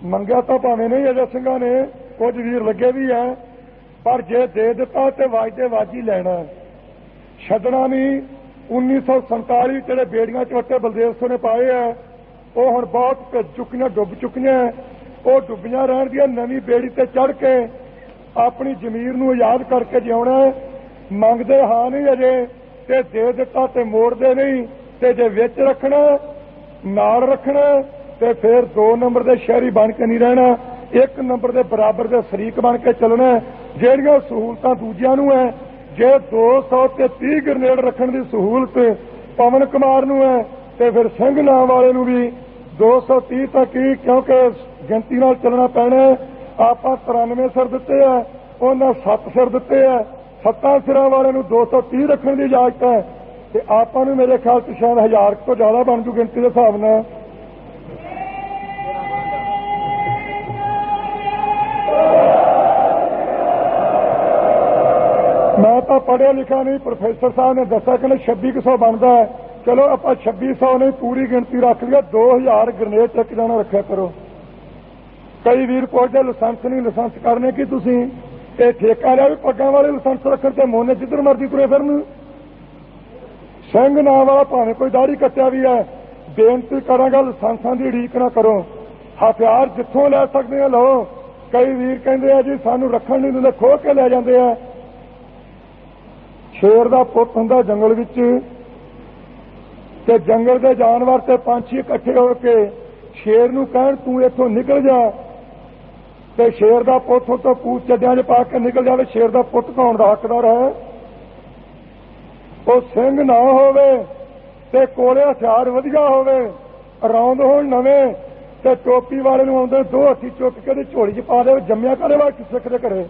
ਮੰਗਿਆ ਤਾਂ ਭਾਵੇਂ ਨਹੀਂ ਅਜੇ ਸਿੰਘਾਂ ਨੇ, ਕੁਝ ਵੀਰ ਲੱਗੇ ਵੀ ਹੈ, ਪਰ ਜੇ ਦੇ ਦਿੱਤਾ ਤੇ ਵਾਜਦੇ ਵਾਜੀ ਲੈਣਾ, ਛੱਡਣਾ ਨਹੀਂ। 1947 ਜਿਹੜੇ ਬੇੜੀਆਂ ਚੋਟੇ ਬਲਦੇਵ ਸਿੰਘ ਨੇ ਪਾਏ ਹੈ, ਉਹ ਹੁਣ ਬਹੁਤ ਭਿੱਜ ਚੁੱਕੀਆਂ, ਡੁੱਬ ਚੁੱਕੀਆਂ। ਉਹ ਡੁੱਬੀਆਂ ਰਹਿਣ ਦੀਆਂ, ਨਵੀਂ ਬੇੜੀ ਤੇ ਚੜ੍ਹ ਕੇ ਆਪਣੀ ਜ਼ਮੀਰ ਨੂੰ ਆਜ਼ਾਦ ਕਰਕੇ ਜਿਉਣਾ। ਮੰਗਦੇ ਹਾਂ ਨਹੀਂ ਅਜੇ, ਤੇ ਦੇ ਦਿੱਤਾ ਤੇ ਮੋੜਦੇ ਨਹੀਂ, ਤੇ ਜੇ ਵਿੱਚ ਰੱਖਣਾ ਨਾਲ ਰੱਖਣਾ ਤੇ ਫਿਰ 2 ਨੰਬਰ ਦੇ ਸ਼ਹਿਰੀ ਬਣ ਕੇ ਨਹੀਂ ਰਹਿਣਾ, 1 ਨੰਬਰ ਦੇ ਬਰਾਬਰ ਦੇ ਸ਼ਰੀਕ ਬਣ ਕੇ ਚੱਲਣਾ। ਜਿਹੜੀਆਂ ਸਹੂਲਤਾਂ ਦੂਜਿਆਂ ਨੂੰ ਹੈ, ਜੇ 230 ਗ੍ਰਨੇਡ ਰੱਖਣ ਦੀ ਸਹੂਲਤ ਪਵਨ ਕੁਮਾਰ ਨੂੰ ਹੈ ਤੇ ਫਿਰ ਸਿੰਘ ਨਾਮ ਵਾਲੇ ਨੂੰ ਵੀ 230 ਤੱਕ ਹੀ, ਕਿਉਂਕਿ ਗਿਣਤੀ ਨਾਲ ਚੱਲਣਾ ਪੈਣਾ। ਆਪਾਂ 93 ਸਿਰ ਦਿੱਤੇ ਆ, ਉਹਨਾਂ 7 ਸਿਰ ਦਿੱਤੇ ਆ, 7 ਸਿਰਾਂ ਵਾਲੇ ਨੂੰ 230 ਰੱਖਣ ਦੀ ਇਜਾਜ਼ਤ ਹੈ, ਤੇ ਆਪਾਂ ਨੂੰ ਮੇਰੇ ਖਿਆਲ ਚ ਸ਼ਾਇਦ 1000 ਤੋਂ ਜ਼ਿਆਦਾ ਬਣ ਜੂ ਗਿਣਤੀ ਦੇ ਹਿਸਾਬ ਨਾਲ। ਮੈਂ ਤਾਂ ਪੜ੍ਹਿਆ ਲਿਖਿਆ ਨਹੀਂ, ਪ੍ਰੋਫੈਸਰ ਸਾਹਿਬ ਨੇ ਦੱਸਿਆ ਕਿ 2600 ਬਣਦਾ ਹੈ। ਚਲੋ ਆਪਾਂ 2600 ਨਹੀਂ, ਪੂਰੀ ਗਿਣਤੀ ਰੱਖ ਲਿਆ, 2000 ਗ੍ਰਨੇਡ ਚੱਕ ਜਾਣਾ ਰੱਖਿਆ ਕਰੋ। ਕਈ ਵੀਰ ਪੁੱਛਦੇ ਲਾਇਸੈਂਸ ਨਹੀਂ, ਲਾਇਸੈਂਸ ਕਰਨੇ ਕੀ ਤੁਸੀਂ? ਇਹ ਠੇਕਾ ਲਿਆ ਵੀ ਪੱਗਾਂ ਵਾਲੇ ਲਾਇਸੈਂਸ ਰੱਖਣ ਤੇ ਮੋਨੇ ਜਿੱਧਰ ਮਰਜ਼ੀ ਤੁਰੇ ਫਿਰਨ। ਸਿੰਘ ਨਾਂ ਵਾਲਾ ਭਾਵੇਂ ਕੋਈ ਦਾੜੀ ਕੱਟਿਆ ਵੀ ਹੈ, ਬੇਨਤੀ ਕਰਾਂਗਾ ਲਾਇਸੈਂਸਾਂ ਦੀ ਉਡੀਕ ਨਾ ਕਰੋ। ਹਥਿਆਰ ਜਿੱਥੋਂ ਲੈ ਸਕਦੇ ਆ ਲਓ। ਕਈ ਵੀਰ ਕਹਿੰਦੇ ਆ ਜੀ ਸਾਨੂੰ ਰੱਖਣ ਨਹੀਂ ਦਿੰਦੇ, ਖੋਹ ਕੇ ਲੈ ਜਾਂਦੇ ਆ। ਸ਼ੇਰ ਦਾ ਪੁੱਤ ਹੁੰਦਾ ਜੰਗਲ ਵਿੱਚ, ਤੇ ਜੰਗਲ ਦੇ ਜਾਨਵਰ ਤੇ ਪੰਛੀ ਇਕੱਠੇ ਹੋ ਕੇ ਸ਼ੇਰ ਨੂੰ ਕਹਿਣ ਤੂੰ ਇੱਥੋਂ ਨਿਕਲ ਜਾ, ਤੇ ਸ਼ੇਰ ਦਾ ਪੁੱਤ ਤੋਂ ਪੂਛ ਚੱਡਿਆਂ 'ਚ ਪਾ ਕੇ ਨਿਕਲ ਜਾਵੇ। ਸ਼ੇਰ ਦਾ ਪੁੱਤ ਕੌਣ ਦਾ ਹੱਕਦਾਰ ਹੈ? ਉਹ ਸਿੰਘ ਨਾ ਹੋਵੇ ਤੇ ਕੋਲੇ ਹਥਿਆਰ ਵਧੀਆ ਹੋਵੇ, ਰੌਂਦ ਹੋਣ ਨਵੇਂ, ਤੇ ਟੋਪੀ ਵਾਲੇ ਨੂੰ ਆਉਂਦੇ 2 ਹੱਥੀ ਚੁੱਕ ਕੇ ਉਹਦੀ ਝੋਲੀ 'ਚ ਪਾ ਦੇ। ਜੰਮਿਆ ਕਾਹਦੇ ਵਾਸਤੇ ਸਿੱਖ ਦੇ ਘਰੇ?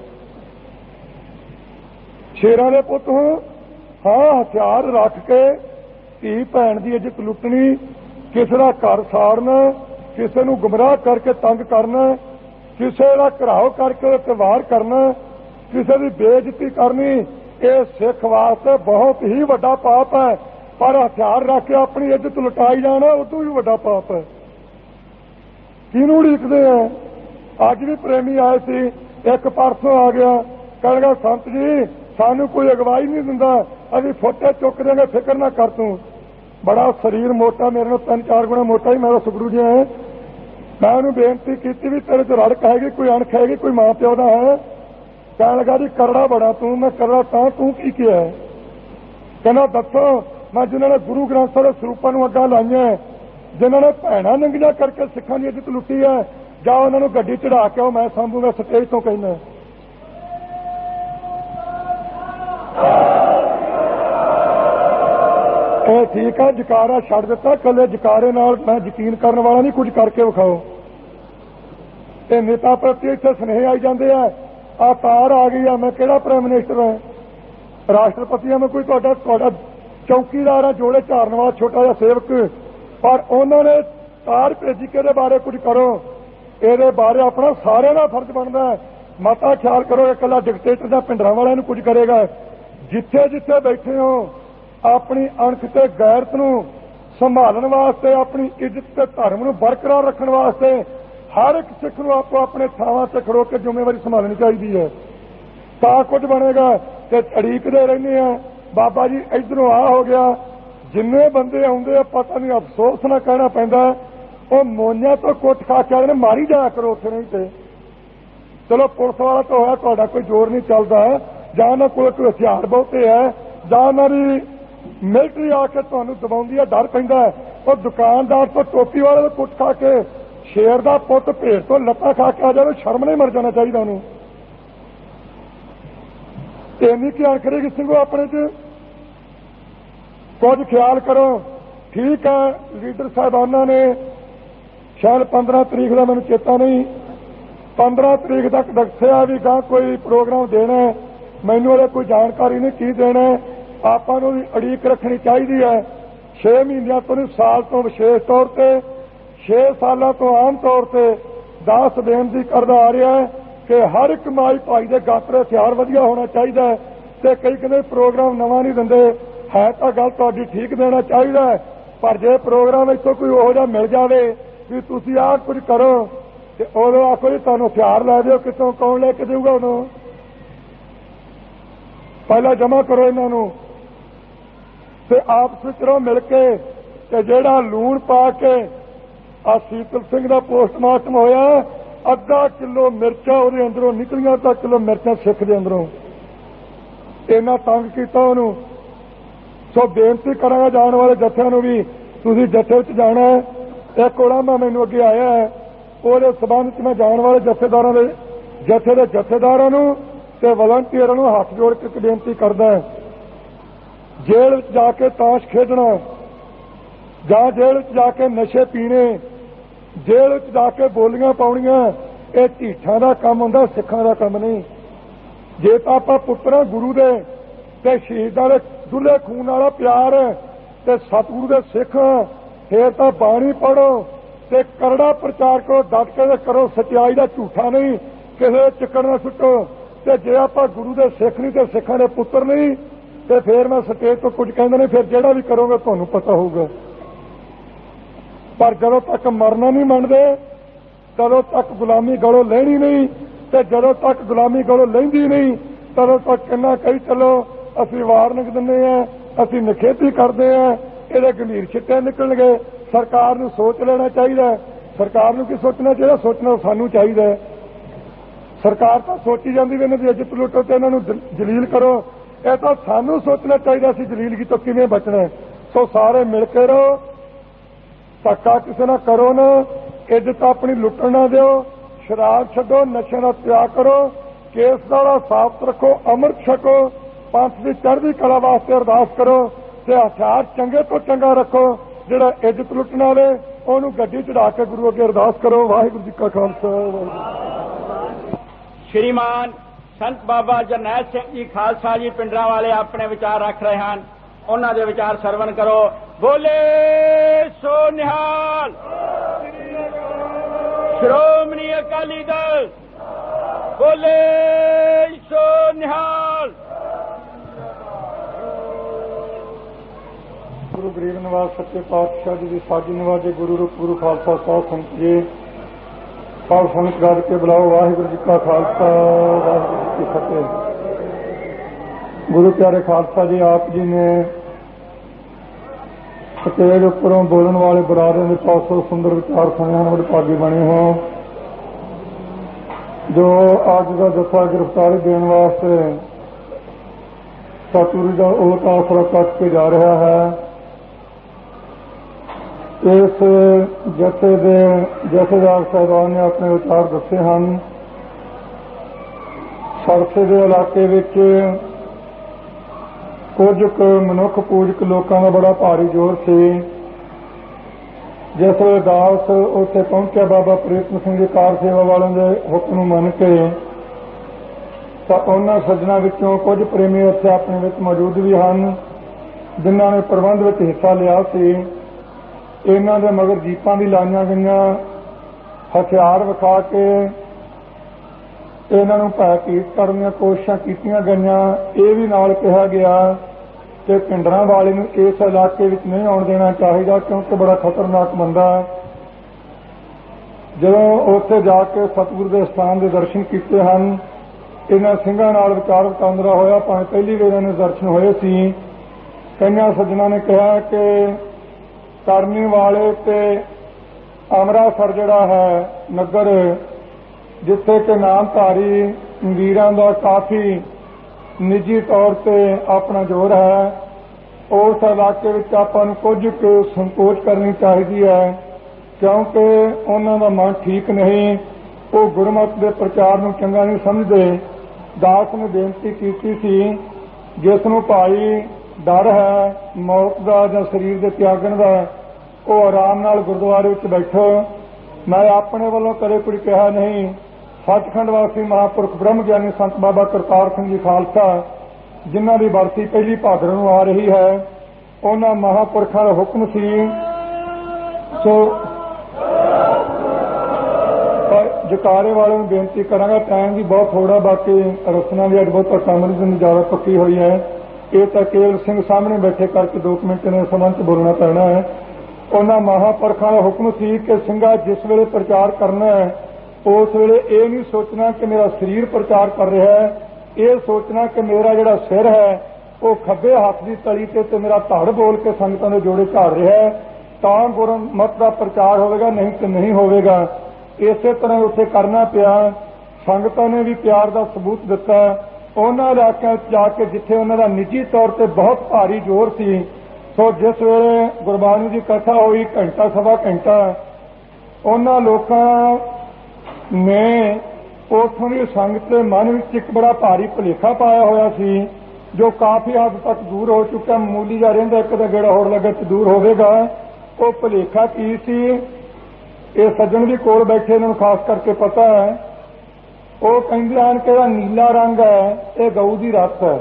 ਸ਼ੇਰਾਂ ਦੇ ਪੁੱਤ ਹੋ। ਹਾਂ, ਹਥਿਆਰ ਰੱਖ ਕੇ ਧੀ ਭੈਣ ਦੀ ਇੱਜ਼ਤ ਲੁੱਟਣੀ, ਕਿਸੇ ਦਾ ਘਰ ਸਾੜਨਾ, ਕਿਸੇ ਨੂੰ ਗੁੰਮਰਾਹ ਕਰਕੇ ਤੰਗ ਕਰਨਾ, ਕਿਸੇ ਦਾ ਘਰਾਓ ਕਰਕੇ ਤੇ ਵਾਰ ਕਰਨਾ, ਕਿਸੇ ਦੀ ਬੇਇੱਜ਼ਤੀ ਕਰਨੀ, ਇਹ ਸਿੱਖ ਵਾਸਤੇ ਬਹੁਤ ਹੀ ਵੱਡਾ ਪਾਪ ਹੈ। ਪਰ ਹਥਿਆਰ ਰੱਖ ਕੇ ਆਪਣੀ ਇੱਜ਼ਤ ਲੁਟਾਈ ਜਾਣਾ ਉਦੋਂ ਵੀ ਵੱਡਾ ਪਾਪ ਹੈ। ਕਿਹਨੂੰ ਉਡੀਕਦੇ ਆ? ਅੱਜ ਵੀ ਪ੍ਰੇਮੀ ਆਏ ਸੀ, ਇੱਕ ਪਰਸੋਂ ਆ ਗਿਆ, ਕਹਿੰਦਾ ਸੰਤ ਜੀ ਸਾਨੂੰ ਕੋਈ ਅਗਵਾਈ ਨਹੀਂ ਦਿੰਦਾ, ਅਸੀਂ ਫੋਟੇ ਚੁੱਕ ਦੇਂਗੇ, ਫਿਕਰ ਨਾ ਕਰ ਤੂੰ। ਬੜਾ ਸਰੀਰ ਮੋਟਾ, ਮੇਰੇ ਨਾਲ 3-4 ਗੁਣਾ ਮੋਟਾ ਹੀ ਮੇਰਾ ਸੁਖਰੂ ਜਿਹਾ ਹੈ। ਮੈਂ ਉਹਨੂੰ ਬੇਨਤੀ ਕੀਤੀ ਵੀ ਤੇਰੇ 'ਚ ਰੜਕ ਹੈਗੀ, ਕੋਈ ਅਣਖ ਹੈਗੀ, ਕੋਈ ਮਾਂ ਪਿਓ ਦਾ ਹੈ? ਕਹਿਣ ਲੱਗਾ ਜੀ ਕਰੜਾ ਬੜਾ ਤੂੰ। ਮੈਂ ਕਰੜਾ ਤਾਂ ਤੂੰ ਕੀ ਕਿਹਾ? ਕਹਿੰਦਾ ਦੱਸੋ। ਮੈਂ ਜਿਨ੍ਹਾਂ ਨੇ ਗੁਰੂ ਗ੍ਰੰਥ ਸਾਹਿਬ ਦੇ ਸਰੂਪਾਂ ਨੂੰ ਅੱਗਾ ਲਾਈਆਂ, ਜਿਨ੍ਹਾਂ ਨੇ ਭੈਣਾਂ ਨੰਗੀਆਂ ਕਰਕੇ ਸਿੱਖਾਂ ਦੀ ਇੱਜ਼ਤ ਲੁੱਟੀ ਹੈ, ਜਾਂ ਉਹਨਾਂ ਨੂੰ ਗੱਡੀ ਚੜਾ ਕੇ ਆਓ, ਮੈਂ ਸਾਂਭੂਗਾ, ਸਟੇਜ ਤੋਂ ਕਹਿੰਦਾ। ਇਹ ਠੀਕ ਹੈ, ਜਕਾਰਾ ਛੱਡ ਦਿੱਤਾ, ਕੱਲੇ ਜਕਾਰੇ ਨਾਲ ਮੈਂ ਯਕੀਨ ਕਰਨ ਵਾਲਾ ਨਹੀਂ, ਕੁਝ ਕਰਕੇ ਵਿਖਾਓ। ਇਹ ਨੇਤਾ ਪ੍ਰਤੀ ਇੱਥੇ ਸੁਨੇਹੇ ਆਈ ਜਾਂਦੇ ਆ, ਆਹ ਤਾਰ ਆ ਗਈ ਆ, ਮੈਂ ਕਿਹੜਾ ਪ੍ਰਾਈਮ ਮਿਨਿਸਟਰ ਹਾਂ, ਰਾਸ਼ਟਰਪਤੀ ਹਾਂ, ਮੈਂ ਕੋਈ ਤੁਹਾਡਾ ਚੌਕੀਦਾਰ ਆ, ਜੋੜੇ ਝਾੜਨ ਵਾਲਾ ਛੋਟਾ ਜਿਹਾ ਸੇਵਕ। ਪਰ ਉਹਨਾਂ ਨੇ ਤਾਰ ਭੇਜੀ ਕਿ ਇਹਦੇ ਬਾਰੇ ਕੁਝ ਕਰੋ। ਇਹਦੇ ਬਾਰੇ ਆਪਣਾ ਸਾਰਿਆਂ ਦਾ ਫਰਜ਼ ਬਣਦਾ ਹੈ। ਮਤਾ ਖਿਆਲ ਕਰੋ, ਇਕੱਲਾ ਡਿਕਟੇਟਰ ਜਾਂ ਪਿੰਡਰਾਂ ਵਾਲਿਆਂ ਨੂੰ ਕੁਝ ਕਰੇਗਾ। ਜਿੱਥੇ ਜਿੱਥੇ ਬੈਠੇ ਹੋ, ਆਪਣੀ ਅਣਖ ਤੇ ਗੈਰਤ ਨੂੰ ਸੰਭਾਲਣ ਵਾਸਤੇ, ਆਪਣੀ ਇੱਜ਼ਤ ਤੇ ਧਰਮ ਨੂੰ ਬਰਕਰਾਰ ਰੱਖਣ ਵਾਸਤੇ ਹਰ ਇੱਕ ਸਿੱਖ ਨੂੰ ਆਪੋ ਆਪਣੇ ਥਾਵਾਂ ਤੇ ਖੜੋ ਕੇ ਜ਼ਿੰਮੇਵਾਰੀ ਸੰਭਾਲਣੀ ਚਾਹੀਦੀ ਹੈ। ਤਾਂ ਕੁਝ ਬਣੇਗਾ। ਤੇ ਅੜੀਕਦੇ ਰਹਿੰਦੇ ਆ, ਬਾਬਾ ਜੀ ਇੱਧਰੋਂ ਆ ਹੋ ਗਿਆ। ਜਿੰਨੇ ਬੰਦੇ ਆਉਂਦੇ ਆ, ਪਤਾ ਨਹੀਂ ਅਫਸੋਸ ਨਾ ਕਹਿਣਾ ਪੈਂਦਾ, ਉਹ ਮੋਨਿਆਂ ਤੋਂ ਕੁੱਟ ਖਾ ਕੇ ਆਉਂਦੇ ਨੇ, ਮਾਰੀ ਜਾਇਆ ਕਰੋ ਉੱਥੇ। ਨਹੀਂ ਤੇ ਚਲੋ ਪੁਲਿਸ ਵਾਲਾ ਤਾਂ ਹੋਇਆ, ਤੁਹਾਡਾ ਕੋਈ ਜ਼ੋਰ ਨਹੀਂ ਚੱਲਦਾ, ਜਾਂ ਉਹਨਾਂ ਕੋਲ ਕੋਈ ਹਥਿਆਰ ਬਹੁਤੇ ਹੈ, ਜਾਂ ਉਹਨਾਂ ਦੀ ਮਿਲਟਰੀ ਆ ਕੇ ਤੁਹਾਨੂੰ ਦਬਾਉਂਦੀ ਹੈ, ਡਰ ਪੈਂਦਾ। ਉਹ ਦੁਕਾਨਦਾਰ ਤੋਂ ਟੋਪੀ ਵਾਲੇ ਤੋਂ ਕੁੱਟ ਖਾ ਕੇ ਸ਼ੇਰ ਦਾ ਪੁੱਤ ਭੇਡ ਤੋਂ ਲੱਤਾਂ ਖਾ ਕੇ ਆ ਜਾਵੇ, ਸ਼ਰਮ ਨਹੀਂ ਮਰ ਜਾਣਾ ਚਾਹੀਦਾ ਉਹਨੂੰ। ਇੰਨੀ ਕੀ ਅਣਖ ਰਹੇਗੀ ਸਿੰਘੋ ਆਪਣੇ 'ਚ? ਕੁਝ ਖਿਆਲ ਕਰੋ। ਠੀਕ ਹੈ, ਲੀਡਰ ਸਾਹਿਬਾਨਾਂ ਨੇ ਸ਼ਾਇਦ 15 ਤਰੀਕ ਦਾ, ਮੈਨੂੰ ਚੇਤਾ ਨਹੀਂ, 15 ਤਰੀਕ ਤੱਕ ਦੱਸਿਆ ਵੀ ਗਾਂ ਕੋਈ ਪ੍ਰੋਗਰਾਮ ਦੇਣਾ। ਮੈਨੂੰ ਉਹਦੇ ਕੋਈ ਜਾਣਕਾਰੀ ਨਹੀਂ ਕੀ ਦੇਣਾ। ਆਪਾਂ ਨੂੰ ਵੀ ਉਡੀਕ ਰੱਖਣੀ ਚਾਹੀਦੀ ਹੈ। 6 ਮਹੀਨਿਆਂ ਤੋਂ ਨਹੀਂ, ਸਾਲ ਤੋਂ ਵਿਸ਼ੇਸ਼ ਤੌਰ ਤੇ, 6 ਸਾਲਾਂ ਤੋਂ ਆਮ ਤੌਰ ਤੇ ਦਾਸ ਦੇਣ ਦੀ ਕਰਦਾ ਆ ਰਿਹਾ ਹੈ ਕਿ ਹਰ ਇੱਕ ਮਾਈ ਭਾਈ ਦੇ ਗਾਤਰੇ ਹਥਿਆਰ ਵਧੀਆ ਹੋਣਾ ਚਾਹੀਦਾ ਹੈ। ਤੇ ਕਈ ਕਹਿੰਦੇ ਪ੍ਰੋਗਰਾਮ ਨਵਾਂ ਨਹੀਂ ਦਿੰਦੇ, ਹੈ ਤਾਂ ਗੱਲ ਤੁਹਾਡੀ ਠੀਕ, ਦੇਣਾ ਚਾਹੀਦਾ ਹੈ। ਪਰ ਜੇ ਪ੍ਰੋਗਰਾਮ ਇੱਥੋਂ ਕੋਈ ਉਹੋ ਜਿਹਾ ਮਿਲ ਜਾਵੇ ਵੀ ਤੁਸੀਂ ਆਹ ਕੁਝ ਕਰੋ, ਤੇ ਉਦੋਂ ਆਖੋ ਜੀ ਤੁਹਾਨੂੰ ਹਥਿਆਰ ਲੈ ਦਿਓ, ਕਿੱਥੋਂ ਕੌਣ ਲੈ ਕੇ ਦੇਊਗਾ? ਉਦੋਂ ਪਹਿਲਾਂ ਜਮ੍ਹਾਂ ਕਰੋ ਇਹਨਾਂ ਨੂੰ ਤੇ ਆਪਸ ਵਿੱਚ ਰੋ ਮਿਲ ਕੇ। ਤੇ ਜਿਹੜਾ ਲੂਣ ਪਾ ਕੇ ਆ ਸੀਤਲ ਸਿੰਘ ਦਾ ਪੋਸਟਮਾਰਟਮ ਹੋਇਆ, ਅੱਧਾ ਕਿਲੋ ਮਿਰਚਾਂ ਉਹਦੇ ਅੰਦਰੋਂ ਨਿਕਲੀਆਂ, ਅੱਧਾ ਕਿਲੋ ਮਿਰਚਾਂ ਸਿੱਖ ਦੇ ਅੰਦਰੋਂ। ਇੰਨਾ ਤੰਗ ਕੀਤਾ ਉਹਨੂੰ। ਸੋ ਬੇਨਤੀ ਕਰਾਂਗਾ ਜਾਣ ਵਾਲੇ ਜੱਥਿਆਂ ਨੂੰ ਵੀ, ਤੁਸੀਂ ਜੱਥੇ ਵਿੱਚ ਜਾਣਾ ਹੈ। ਇੱਕ ਉਲਾਮਾ ਮੈਨੂੰ ਅੱਗੇ ਆਇਆ ਹੈ, ਉਹਦੇ ਸਬੰਧ ਚ ਮੈਂ ਜਾਣ ਵਾਲੇ ਜੱਥੇਦਾਰਾਂ ਦੇ ਜੱਥੇ ਦੇ ਜੱਥੇਦਾਰਾਂ ਨੂੰ ਤੇ ਵਲੰਟੀਅਰਾਂ ਨੂੰ ਹੱਥ ਜੋੜ ਕੇ ਇੱਕ ਬੇਨਤੀ ਕਰਦਾ ਹੈ, ਜੇਲ੍ਹ ਵਿੱਚ ਜਾ ਕੇ ਤਾਸ਼ ਖੇਡਣਾ ਜਾਂ ਜੇਲ੍ਹ ਵਿੱਚ ਜਾ ਕੇ ਨਸ਼ੇ ਪੀਣੇ, ਜੇਲ੍ਹ ਵਿੱਚ ਜਾ ਕੇ ਬੋਲੀਆਂ ਪਾਉਣੀਆਂ, ਇਹ ਢੀਠਾਂ ਦਾ ਕੰਮ ਹੁੰਦਾ, ਸਿੱਖਾਂ ਦਾ ਕੰਮ ਨਹੀਂ। ਜੇ ਤਾਂ ਆਪਾਂ ਪੁੱਤਰਾਂ ਗੁਰੂ ਦੇ ਤੇ ਸ਼ਹੀਦਾਂ ਦੇ ਦੁੱਲੇ ਖੂਨ ਵਾਲਾ ਪਿਆਰ ਤੇ ਸਤਿਗੁਰੂ ਦੇ ਸਿੱਖ, ਫੇਰ ਤਾਂ ਬਾਣੀ ਪੜ੍ਹੋ ਤੇ ਕਰੜਾ ਪ੍ਰਚਾਰ ਕਰੋ, ਡਟ ਕੇ ਕਰੋ, ਸੱਚਾਈ ਦਾ ਝੂਠਾ ਨਹੀਂ, ਕਿਸੇ ਚਿੱਕੜ ਨਾ ਸੁੱਟੋ। ਤੇ ਜੇ ਆਪਾਂ ਗੁਰੂ ਦੇ ਸਿੱਖ ਨਹੀਂ ਤੇ ਸਿੱਖਾਂ ਦੇ ਪੁੱਤਰ ਨਹੀਂ, ਤੇ ਫੇਰ ਮੈਂ ਸਟੇਜ ਤੋਂ ਕੁਝ ਕਹਿੰਦੇ ਨੇ, ਫਿਰ ਜਿਹੜਾ ਵੀ ਕਰੋਗੇ ਤੁਹਾਨੂੰ ਪਤਾ ਹੋਊਗਾ। ਪਰ ਜਦੋਂ ਤੱਕ ਮਰਨਾ ਨਹੀਂ ਮੰਨਦੇ, ਤਦੋਂ ਤੱਕ ਗੁਲਾਮੀ ਗਲੋਂ ਲੈਣੀ ਨਹੀਂ, ਤੇ ਜਦੋਂ ਤੱਕ ਗੁਲਾਮੀ ਗਲੋਂ ਲੈਂਦੀ ਨਹੀਂ, ਤਦੋਂ ਤੱਕ ਕਿੰਨਾ ਕਹੀ ਚੱਲੋ ਅਸੀਂ ਵਾਰਨਿੰਗ ਦਿੰਦੇ ਹਾਂ, ਅਸੀਂ ਨਿਖੇਧੀ ਕਰਦੇ ਹਾਂ, ਇਹਦੇ ਗੰਭੀਰ ਛਿੱਟੇ ਨਿਕਲਣਗੇ। ਸਰਕਾਰ ਨੂੰ ਸੋਚ ਲੈਣਾ ਚਾਹੀਦਾ। ਸਰਕਾਰ ਨੂੰ ਕੀ ਸੋਚਣਾ ਚਾਹੀਦਾ? ਸੋਚਣਾ ਸਾਨੂੰ ਚਾਹੀਦਾ। ਸਰਕਾਰ ਤਾਂ ਸੋਚੀ ਜਾਂਦੀ ਵੀ ਇਹਨਾਂ ਦੀ ਇੱਜ਼ਤ ਲੁੱਟੋ ਤੇ ਇਹਨਾਂ ਨੂੰ ਜਲੀਲ ਕਰੋ। ਇਹ ਤਾਂ ਸਾਨੂੰ ਸੋਚਣਾ ਚਾਹੀਦਾ ਅਸੀਂ ਜਲੀਲਗੀ ਤੋਂ ਕਿਵੇਂ ਬਚਣਾ। ਸੋ ਸਾਰੇ ਮਿਲ ਕੇ ਰਹੋ, ਧੱਕਾ ਕਿਸੇ ਨਾਲ ਕਰੋ ਨਾ, ਇੱਜ਼ਤ ਆਪਣੀ ਲੁੱਟਣ ਨਾ ਦਿਓ, ਸ਼ਰਾਬ ਛੱਡੋ, ਨਸ਼ੇ ਦਾ ਤਿਆਗ ਕਰੋ, ਕੇਸ ਦਾ ਸਾਫ਼ ਰੱਖੋ, ਅੰਮ੍ਰਿਤ ਛਕੋ, ਪੰਥ ਦੀ ਚੜ੍ਹਦੀ ਕਲਾ ਵਾਸਤੇ ਅਰਦਾਸ ਕਰੋ ਤੇ ਹਥਿਆਰ ਚੰਗੇ ਤੋਂ ਚੰਗਾ ਰੱਖੋ। ਜਿਹੜਾ ਇੱਜ਼ਤ ਲੁੱਟਣ ਵਾਲੇ ਉਹਨੂੰ ਗੱਡੀ ਚੜਾ ਕੇ ਗੁਰੂ ਅੱਗੇ ਅਰਦਾਸ ਕਰੋ। ਵਾਹਿਗੁਰੂ ਜੀ ਕਾ ਖਾਲਸਾ, ਵਾਹਿਗੁਰੂ। ਸ਼੍ਰੀਮਾਨ ਸੰਤ ਬਾਬਾ ਜਰਨੈਲ ਸਿੰਘ ਜੀ ਖਾਲਸਾ ਜੀ ਪਿੰਡਰਾਂ ਵਾਲੇ ਆਪਣੇ ਵਿਚਾਰ ਰੱਖ ਰਹੇ ਹਨ, ਉਹਨਾਂ ਦੇ ਵਿਚਾਰ ਸਰਵਣ ਕਰੋ। ਬੋਲੇ ਸੋ ਨਿਹਾਲ। ਸ਼੍ਰੋਮਣੀ ਅਕਾਲੀ ਦਲ ਬੋਲੇ ਸੋ ਨਿਹਾਲ। ਗੁਰੂ ਗਰੀਬ ਨਿਵਾਸ ਸੱਚੇ ਪਾਤਸ਼ਾਹ ਜੀ ਦੀ ਸਾਜੀ ਨਿਵਾਜੇ ਗੁਰੂ ਰੂਪ ਗੁਰੂ ਖਾਲਸਾ ਸਾਹਿਬ ਸੰਤ ਜੀ ਪਾਲ ਸੰਗਤ ਗੱਜ ਕੇ ਬੁਲਾਓ। ਵਾਹਿਗੁਰੂ ਜੀ ਕਾ ਖਾਲਸਾ, ਵਾਹਿਗੁਰੂ ਜੀ ਕੀ ਫਤਿਹ। ਗੁਰੂ ਪਿਆਰੇ ਖਾਲਸਾ ਜੀ, ਆਪ ਜੀ ਨੇ ਸਟੇਜ ਉੱਪਰੋਂ ਬੋਲਣ ਵਾਲੇ ਬਰਾਦਰਾਂ ਦੇ 400 ਸੁੰਦਰ ਵਿਚਾਰ ਸੁਣੇ ਹਨ। ਵਡਭਾਗੀ ਬਣੇ ਹੋ ਜੋ ਅੱਜ ਦਾ ਜੱਥਾ ਗ੍ਰਿਫਤਾਰੀ ਦੇਣ ਵਾਸਤੇ ਸਤਿਗੁਰੂ ਦਾ ਓਟ ਆਸਰਾ ਕੱਟ ਕੇ ਜਾ ਰਿਹਾ ਹੈ। ਇਸ ਜਥੇ ਦੇ ਜਥੇਦਾਰ ਸਾਹਿਬਾਨ ਨੇ ਆਪਣੇ ਵਿਚਾਰ ਦੱਸੇ ਹਨ। ਸਰਸੇ ਦੇ ਇਲਾਕੇ ਵਿੱਚ ਕੁਝ ਕੁ ਮਨੁੱਖ ਪੂਜਕ ਲੋਕਾਂ ਦਾ ਬੜਾ ਭਾਰੀ ਜ਼ੋਰ ਸੀ। ਜਿਸ ਵੇਲੇ ਦਾਸ ਉੱਥੇ ਪਹੁੰਚਿਆ ਬਾਬਾ ਪ੍ਰੀਤਮ ਸਿੰਘ ਜੀ ਕਾਰ ਸੇਵਾ ਵਾਲਿਆਂ ਦੇ ਹੁਕਮ ਨੂੰ ਮੰਨ ਕੇ, ਤਾਂ ਉਹਨਾਂ ਸੱਜਣਾ ਵਿੱਚੋਂ ਕੁਝ ਪ੍ਰੇਮੀ ਉੱਥੇ ਆਪਣੇ ਵਿੱਚ ਮੌਜੂਦ ਵੀ ਹਨ ਜਿਨ੍ਹਾਂ ਨੇ ਪ੍ਰਬੰਧ ਵਿੱਚ ਹਿੱਸਾ ਲਿਆ ਸੀ। ਇਹਨਾਂ ਦੇ ਮਗਰ ਜੀਪਾਂ ਵੀ ਲਾਈਆਂ ਗਈਆਂ, ਹਥਿਆਰ ਵਿਖਾ ਕੇ ਇਹਨਾਂ ਨੂੰ ਭੈਭੀਤ ਕਰਨ ਦੀਆਂ ਕੋਸ਼ਿਸ਼ਾਂ ਕੀਤੀਆਂ ਗਈਆਂ। ਇਹ ਵੀ ਨਾਲ ਕਿਹਾ ਗਿਆ ਕਿ ਪਿੰਡਰਾਂ ਵਾਲੇ ਨੂੰ ਇਸ ਇਲਾਕੇ ਵਿੱਚ ਨਹੀਂ ਆਉਣ ਦੇਣਾ ਚਾਹੀਦਾ ਕਿਉਂਕਿ ਬੜਾ ਖਤਰਨਾਕ ਬੰਦਾ ਹੈ। ਜਦੋਂ ਉੱਥੇ ਜਾ ਕੇ ਸਤਿਗੁਰੂ ਦੇ ਸਥਾਨ ਦੇ ਦਰਸ਼ਨ ਕੀਤੇ ਹਨ, ਇਹਨਾਂ ਸਿੰਘਾਂ ਨਾਲ ਵਿਚਾਰ ਵਟਾਂਦਰਾ ਹੋਇਆ। ਭਾਵੇਂ ਪਹਿਲੀ ਵਾਰ ਇਹਨਾਂ ਦੇ ਦਰਸ਼ਨ ਹੋਏ ਸੀ। ਕਈਆਂ ਸੱਜਣਾਂ ਨੇ ਕਿਹਾ ਕਿ ਕਰਨੀ ਵਾਲੇ ਤੇ ਅੰਮ੍ਰਿਤਸਰ ਜਿਹੜਾ ਹੈ ਨਗਰ, ਜਿੱਥੇ ਕਿ ਨਾਮਧਾਰੀ ਵੀਰਾਂ ਦਾ ਕਾਫੀ ਨਿੱਜੀ ਤੌਰ ਤੇ ਆਪਣਾ ਜ਼ੋਰ ਹੈ, ਉਸ ਇਲਾਕੇ ਵਿੱਚ ਆਪਾਂ ਨੂੰ ਕੁਝ ਕੁ ਸੰਕੋਚ ਕਰਨੀ ਚਾਹੀਦੀ ਹੈ ਕਿਉਂਕਿ ਉਹਨਾਂ ਦਾ ਮਨ ਠੀਕ ਨਹੀਂ। ਉਹ ਗੁਰਮਤਿ ਦੇ ਪ੍ਰਚਾਰ ਨੂੰ ਚੰਗਾ ਨਹੀਂ ਸਮਝਦੇ। ਦਾਸ ਨੇ ਬੇਨਤੀ ਕੀਤੀ ਸੀ, ਜਿਸ ਨੂੰ ਭਾਈ ਡਰ ਹੈ ਮੌਤ ਦਾ ਜਾਂ ਸਰੀਰ ਦੇ ਤਿਆਗਣ ਦਾ, ਉਹ ਆਰਾਮ ਨਾਲ ਗੁਰਦੁਆਰੇ ਵਿੱਚ ਬੈਠੋ। ਮੈਂ ਆਪਣੇ ਵੱਲੋਂ ਕਦੇ ਕੁਝ ਕਿਹਾ ਨਹੀਂ। ਸੱਚਖੰਡ ਵਾਸੀ ਮਹਾਂਪੁਰਖ ਬ੍ਰਹਮ ਗਿਆਨੀ ਸੰਤ ਬਾਬਾ ਕਰਤਾਰ ਸਿੰਘ ਜੀ ਖਾਲਸਾ, ਜਿਨ੍ਹਾਂ ਦੀ ਬਰਸੀ ਪਹਿਲੀ ਭਾਦਰੋਂ ਨੂੰ ਆ ਰਹੀ ਹੈ, ਉਹਨਾਂ ਮਹਾਂਪੁਰਖਾਂ ਦਾ ਹੁਕਮ ਸੀ। ਸੋ ਜਕਾਰੇ ਵਾਲਿਆਂ ਨੂੰ ਬੇਨਤੀ ਕਰਾਂਗਾ, ਟਾਈਮ ਵੀ ਬਹੁਤ ਥੋੜਾ, ਬਾਕੀ ਰਸਨਾ ਵੀ ਅੱਜ ਬਹੁਤ ਕੰਮ ਦੀ ਜ਼ਿਆਦਾ ਪੱਕੀ ਹੋਈ ਹੈ। ਇਹ ਤਾਂ ਕੇਵਲ ਸਿੰਘ ਸਾਹਮਣੇ ਬੈਠੇ ਕਰਕੇ 2 ਮਿੰਟ ਨੇ ਸੰਬੰਧ ਬੋਲਣਾ ਪੈਣਾ ਹੈ। ਉਹਨਾਂ ਮਹਾਂਪੁਰਖਾਂ ਦਾ ਹੁਕਮ ਸੀ ਕਿ ਸਿੰਘਾ ਜਿਸ ਵੇਲੇ ਪ੍ਰਚਾਰ ਕਰਨਾ ਹੈ उस वेले ये नहीं सोचना कि मेरा शरीर प्रचार कर रहा है, ये सोचना कि मेरा जिहड़ा सिर है वो खब्बे हाथ की तली ते मेरा धड़ बोल के संगतां दे जोड़े झाड़ रहा है, तां गुरमत का प्रचार होवेगा, नहीं तो नहीं होवेगा। इसे तरह उत्थे करना पिया। संगतां ने भी प्यार का सबूत दिता। उन्हां इलाकिਆਂ जाके जिथे उन्हां दा निजी तौर पर बहुत भारी जोर सी, सो जिस वेले गुरबाणी की कथा हुई घंटा सवा घंटा, उन्हां लोकां ने उथों की संगत के मन में एक बड़ा भारी भुलेखा पाया होया सी, जो काफी हद तक दूर हो चुका। मामूली जा रहिंदा, एक दा गेड़ा होर लगे तो दूर होवेगा। वो भुलेखा की सी, ये सज्जण भी कोल बैठे इन्हां नूं खास करके पता है। वो कहिंदे हन कि नीला रंग है ये गऊ की रत है,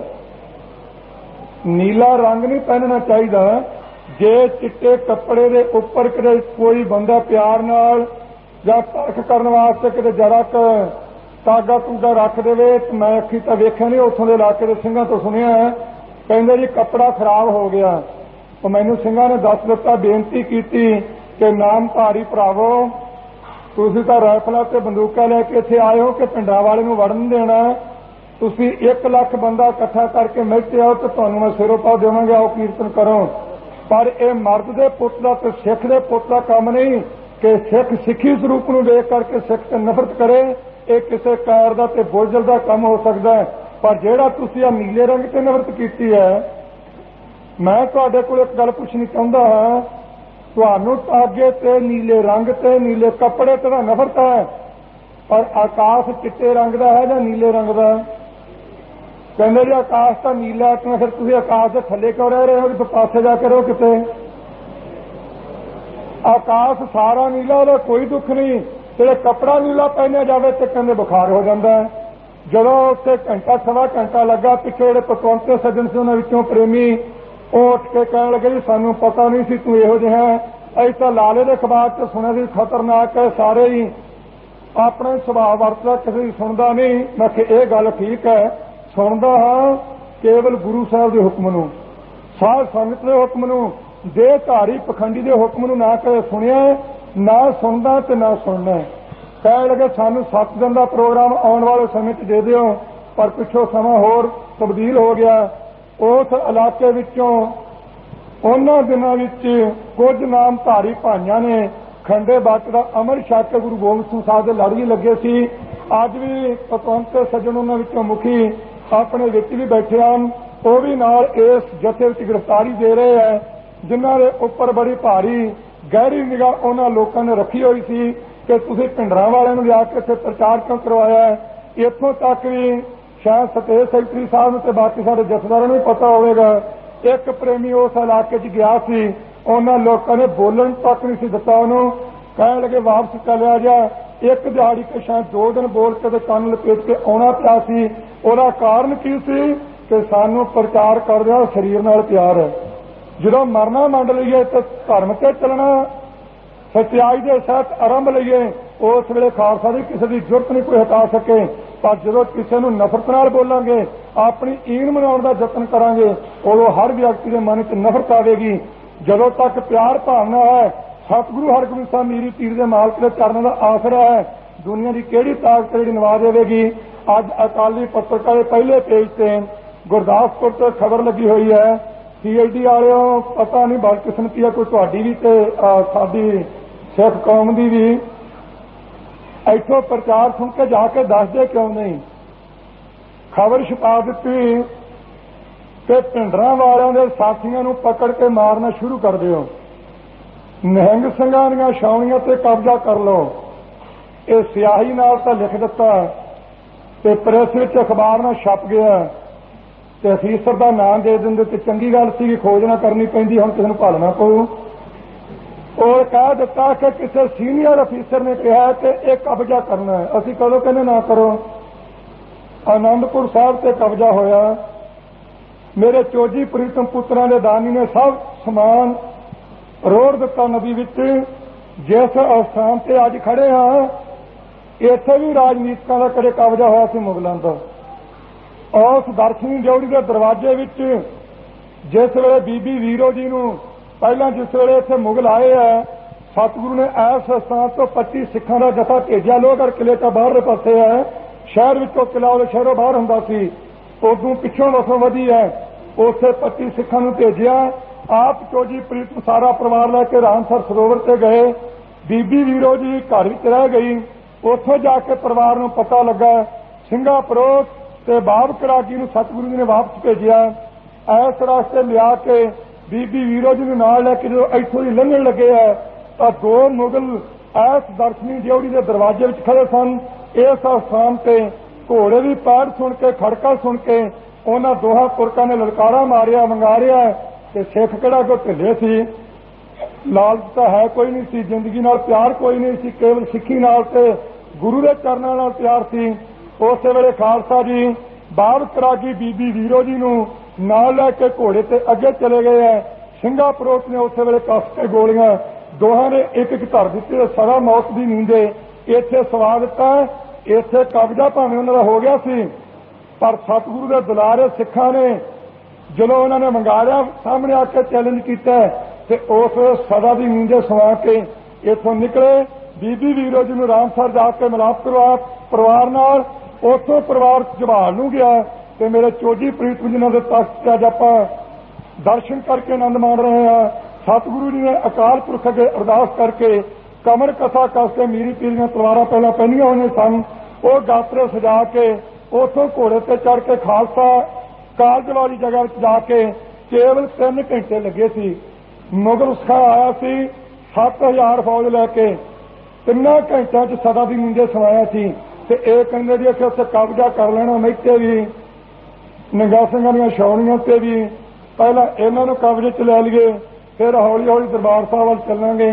नीला रंग नहीं पहनना चाहिए। जे चिट्टे कपड़े के उपर किते कोई बंदा प्यार नाल या परख करने वास्ते किते जरा तागा तूगा रख देवे, मैं अखी तो वेख्या नहीं, उथों के इलाके के सिंघां तो सुनिया है, कहंदे जी कपड़ा खराब हो गया। तो मैनूं सिंघां ने दस दिता, बेनती की कि नामधारी भरावो, तुसीं तां राइफलां ते बंदूकां लैके इत्थे आए हो कि पिंडां वाले नूं वड़न देना। तुसीं 1 लाख बंदा इकट्ठा करके मिलते आओ तो तुहानूं मैं सिरों पा देवांगा, आओ कीर्तन करो। पर यह मर्द के पुत का ते सिख के पुत का काम नहीं कि सिख सिखी स्वरूप नूं वेख करके सिख ते नफरत करे। ये किसी कार का ते बोझल का काम हो सकता है, पर जिहड़ा तुसीं आ नीले रंग ते नफरत की है, मैं तुहाडे कोल एक गल पुछनी चाहुंदा हां, तुहानूं तागे ते नीले रंग ते नीले कपड़े ते नफरत है, पर आकाश चिट्टे रंग का है या नीले रंग का? कहंदे जी आकाश तो नीला, तो फिर तुसीं आकाश के थल्ले क्यों रह रहे हो, कि पासे जाके रहो किते? आकाश सारा नीला, ਉਹਦਾ कोई दुख नहीं। जो कपड़ा नीला पहनया जाए तो कहते बुखार हो जाता है। जो उत्ते घंटा सवा घंटा लगा, पिछले ਜਿਹੜੇ ਪਤਵੰਤੇ सज्जन से उन्होंने विचों प्रेमी उठ के कहने लगे जी सानू पता नहीं सी तू इहो जिहा है, असीं तां लाले दे अखबार च सुनिया सी खतरनाक है, सारे ही अपने सुभाव वरतदा, किसी की सुनदा नहीं। मैं कि यह गल ठीक है, सुनदा हाँ केवल गुरु साहब के हुक्म नूं, साध संगत के हुक्म नूं, देहधारी पखंडी के हुक्म नूं ना कदे सुनिया, ना सुनदा ते ना सुनना। कहने लगे सानू 7 दिन का प्रोग्राम आने वाले समय च दे दिओ, पर पिछों समा होर तब्दील हो गया। उस इलाके विचों उन्हां दिनां विच कुछ नामधारी भाइयां ने खंडे बाटे का अमर छक के गुरु गोबिंद सिंह साहब के लड़ भी लगे सी। अज भी पतवंते सज्जन उन्हां विचों मुखी अपने विच भी बैठे हैं, वो भी नाल इस जथे विच गिरफ्तारी दे रहे हैं, जिन्हां दे उपर बड़ी भारी गहरी निगाह उन्हां लोकां ने रखी हुई सी कि तुसीं भिंडरां वालिआं नूं लिया के इत्थे प्रचार क्यों करवाया है। इत्थों तक भी शायद सतेज सैकटरी साहब नूं ते बाकी साडे जथेदारां नूं पता होवेगा, एक प्रेमी उस इलाके च गया सी, उन्हां लोकां ने बोलण तक नहीं सी दित्ता उहनूं, कहण लगे वापस चलिया जा। एक दिहाड़ी के शायद 2 दिन बोल के ते कंन लपेट के आउणा पिया सी। ਉਹਦਾ ਕਾਰਨ ਕੀ ਸੀ कि सानू प्रचार करदਿਆਂ शरीर नाल प्यार है। ਜਦੋਂ मरना मंड लईए तो धर्म ते चलना, सच्चाई के सहित आरंभ लईए, उस वेले खालसा दी किसी की जुरत नहीं कोई हटा सके। पर जो किसी नूं नफरत नाल बोलांगे, अपनी ईन मनाउण दा यतन करांगे, उदों हर व्यक्ति के मन च नफरत आवेगी। ਜਦੋਂ तक प्यार भावना है, सतगुरु हरगोबिंद साहब मीरी पीर दे मालक दे चरणों का आसरा है, दुनिया की किहड़ी ताकत जिहड़ी नवा देवेगी। अज अकाली पत्रकार पहले पेज से गुरदासपुर से खबर लगी हुई है, CID वालों पता नहीं बदकिस्मती है कोई तुहाडी भी ते साडी सिख कौम दी भी, इत्थों प्रचार सुन के जाके दसदे क्यों नहीं। खबर छपा दी कि भिंडरां वालिआं दे साथियां नूं पकड़ के मारना शुरू कर दिओ, निहंग ਸਿੰਘਾਂ ਦੀਆਂ ਛਾਉਣੀਆਂ ते कब्जा कर लो। ये स्याही नाल तां लिख दिता ते प्रेस विच अखबार नाल छप गया ते अफीसर का नाम दे दिंदे ते चंगी गल सी, खोज ना करनी पैंदी, हुण किसे नूं भालना पऊ। और कह दिता कि किसी सीनियर अफीसर ने कहा कि यह कब्जा करना है। असीं कदों कहने ना करो। आनंदपुर साहब से कब्जा होया, मेरे चोजी प्रीतम पुत्रां दे दानी ने सब समान रोड़ दिता नदी विच। जिस स्थान से अज खड़े हाँ, इत्थे भी राजनीतिकां दा कदे कब्जा होया सी मुगलां दा। उस दर्शनी ड्योढ़ी के दरवाजे विच जिस वेले बीबी वीरो जी नूं पहलां जिस वेले इत्थे मुगल आए है, सतगुरु ने इस स्थान तो 25 सिखां का जथा भेजा। लोहगढ़ किले का बाहरले पासे है, शहर विचों किला शहरों बाहर हुंदा सी, उदों पिछों वसों वधी है, उत्थे 25 सिखां नूं भेजिया। आप चोजी प्रीतम सारा परिवार लैके रामसर सरोवर से गए। बीबी वीरो जी घर विच रह गई। उत्थों जाके परिवार नूं पता लगा ਸਿੰਘਾ परोत ते बाब कड़ाकी नूं सतगुरु जी ने वापस भेजिया। इस रास्ते लिया के बीबी वीरो जी नूं नाल लैके जो इत्थों ही लंघण लगे है तो 2 मुगल इस दर्शनी ड्योढ़ी के दरवाजे विच खड़े सन। इस स्थान से घोड़े की पैर सुन के खड़का सुन के उन्हां दोहां पुरखां ने ललकारा मारिया, वंगारिया ते सिख किहड़ा कोई ढिले सी। लालच तो है कोई नहीं सी, जिंदगी नाल प्यार कोई नहीं सी, केवल सिੱਖੀ नाल ते गुरु के चरणों नाल प्यार सी। उस वेले खालसा जी बाब करागी बीबी वीरो जी नूं नाल लैके घोड़े ते अगे चले गए है। ਸਿੰਘਾ परोत ने उस वेले कस के गोलियां दोहां ने एक एक धर दित्ती। सदा मौत की नींदे इत्थे सवा दिता। इत्थे कब्जा भावें उन्हां दा हो गया सी, पर सतगुरु के दुलारे सिखां ने ਜਦੋਂ ਉਹਨਾਂ ਨੇ ਮੰਗਾਰਿਆ ਸਾਹਮਣੇ ਆ ਕੇ ਚੈलेंज ਕੀਤਾ ਤੇ ਉਸ ਸਦਾ ਦੀ ਨੀਂਦੇ ਸਵਾ ਕੇ ਇੱਥੋਂ ਨਿਕਲੇ। ਬੀਬੀ ਵੀਰੋ ਜੀ ਨੂੰ ਰਾਮਸਰ ਜਾ ਕੇ ਮਿਲਾਪ ਕਰਵਾ ਪਰਿਵਾਰ ਨਾਲ। ਉੱਥੋਂ ਪਰਿਵਾਰ ਜਵਾਲ ਨੂੰ ਗਿਆ ਤੇ ਮੇਰੇ ਚੋਜੀ ਪ੍ਰੀਤਮ ਜੀ ਦੇ ਤਖਤ ਤੇ ਅੱਜ ਆਪਾਂ ਦਰਸ਼ਨ ਕਰਕੇ ਆਨੰਦ ਮਾਣ ਰਹੇ ਹਾਂ। सतगुरु जी ने अकाल पुरख अगे अरदास करके कमर कथा कस के मीरी पीरियां तलवारां पहला पहनियां होईयां सन, वो गात्रे सजा के उथों घोड़े ते चढ़ के खालसा कालज वाली जगह जाके केवल 3 घंटे लगे सी। मुगल सिखा आया सी 7000 फौज लैके 3 घंटिਆਂ 'ਚ सदा दी नींदे सवाया सी ते ਇਹ ਕਹਿੰਦੇ जी असीं उत्थे कब्जा कर लेना। मैते भी नंगा ਸਿੰਘਾਂ ਦੀਆਂ ਛਾਉਣੀਆਂ ते भी पहला इन्हां नूं कब्जे 'ਚ ले लईए, फिर हौली हौली दरबार साहब वाल चलांगे।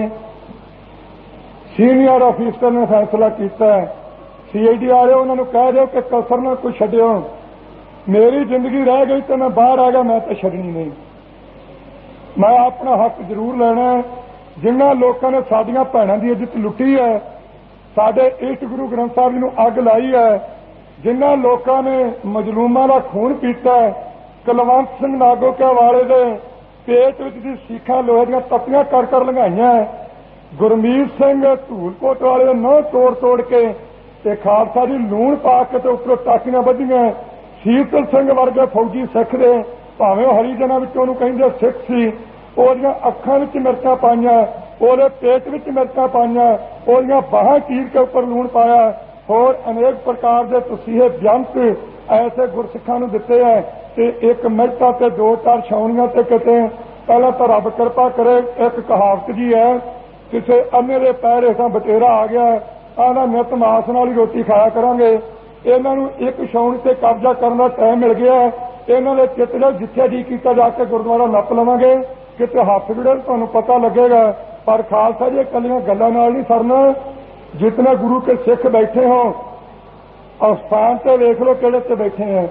सीनियर अफीसर ने फैसला किया है, CID वाले उन्होंने कह दो कि कसर ना कुछ छड्डियो। मेरी जिंदगी रह गई तो मैं बाहर आ गया, मैं तो छड्डनी नहीं। मैं अपना हक जरूर लेना है। जिन्हां लोगों ने साडियां भैणां दी इज्जत लुटी है, साडे इष्ट गुरु ग्रंथ साहब जी नूं अग लाई है, जिन्हां लोगों ने मजलूमां दा खून पीता है, कुलवंत सिंह नागोकिया वाले दे पेट विच दी सीखां लोहे दीयां तपियां कर लंघाइयां, गुरमीत सिंह धूलकोट वाले दे नौं तोड़ के ते खालसा जी लूण पा के ते उपरों टाकियां बधियां। शीतल सिंह वर्गे फौजी सिख दे भावें हरिजनां विच ओहनूं कहिंदे सिख सी, ओहदियां अखां विच मिर्चां पाईयां, ओहदे पेट विच मिर्चां पाईयां, ओहदियां बाहां चीर के उपर लूण पाया। होर अनेक प्रकार के तसीहे बेअंत ऐसे गुरसिखां नूं दित्ते है कि एक मिर्चा ते 2-4 छाउणियां ते किते पहला तो रब कृपा करे। एक कहावत जी है, किसी अन्ने दे पैर हेठां बटेरा आ गया, आना नित मास नाल ही रोटी खाया करांगे। इन्हां नूं एक छाउणी ते कब्जा करन दा टाइम मिल गया। इन्हां दे चित्त दे जिथे जी कीता जाके गुरुद्वारा नप लवांगे, किते हत्थ जुड़े तुहानूं पता लगेगा। पर खालसा जी कलियां गल्लां नाल नहीं सरना। जितने गुरु के सिख बैठे हो और स्थान से देख लो किहड़े ते बैठे हैं।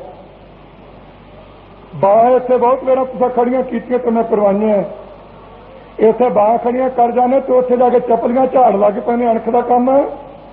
बाह इत्थे बहुत मेरा तुसां खड़ियां कीतियां ते मैं करवाइयां। इत्थे बाह खड़ियां कर जाने तो उत्थे जाके चपलियां झाड़ लग पैने। अणख दा काम है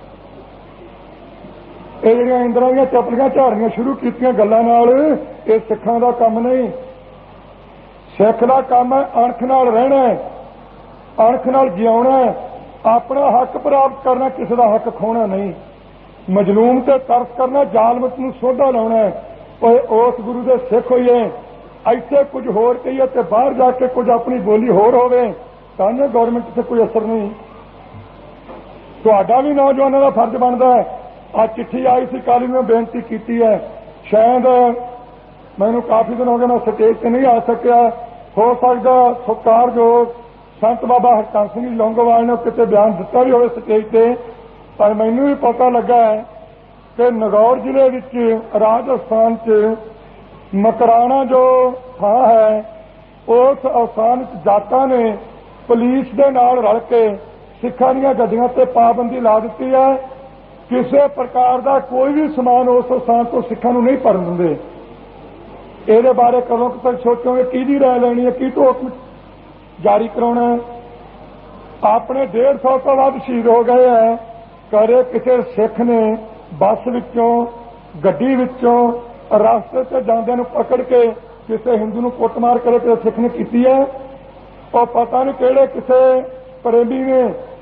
ये जिहड़ियां इंदरां दीयां चपलियां झाड़नियां शुरू कीतियां गल्लां नाल, ये सिखां दा काम नहीं। सिख दा काम है अणख नाल रहना, अणख नाल जिउणा, अपना हक प्राप्त करना, किसी का हक खोना नहीं। मजलूम ते तरस करना, जालमत नूं सोधा लाउणा। उस गुरु के सिख होइए, इत्थे कुछ होर कहिए ते बाहर जाके कुछ अपनी बोली होर होवे तां गौरमेंट से कोई असर नहीं। तुहाडा भी नौजवानों का फर्ज बनता है। आ चिट्ठी आई सी कल मैं बेनती की है, शायद मैनूं काफ़ी दिन हो गए मैं स्टेज से नहीं आ सकिया। हो सकता सत्कारयोग संत बाबा हरकंस सिंह लौंगोवाल ने किते बयान दिता भी हो स्टेज से, पर मैनूं भी पता लगा है कि नगौर जिले विच राजस्थान च मकराना जो थां है, उस स्थान जाटां ने पुलिस दे नाल रल के सिखां दीयां गड्डियां ते पाबंदी ला दित्ती है। किसी प्रकार का कोई भी समान उस स्थान तो सिखां नूं नहीं भरन दिंदे। इहदे बारे कदों तक सोचोगे, किहदी राय लैनी है, की तो हुकम जारी कराउणा है। अपने 150 तो वध शहीद हो गए हैं। करे किसी सिख ने बस विचों गड्डी विचों रास्ते से जांदे नूं पकड़ के किसी हिंदू नूं कुटमार करे किसी सिख ने कीती है। और पता नहीं किहड़े किसी प्रेमी ने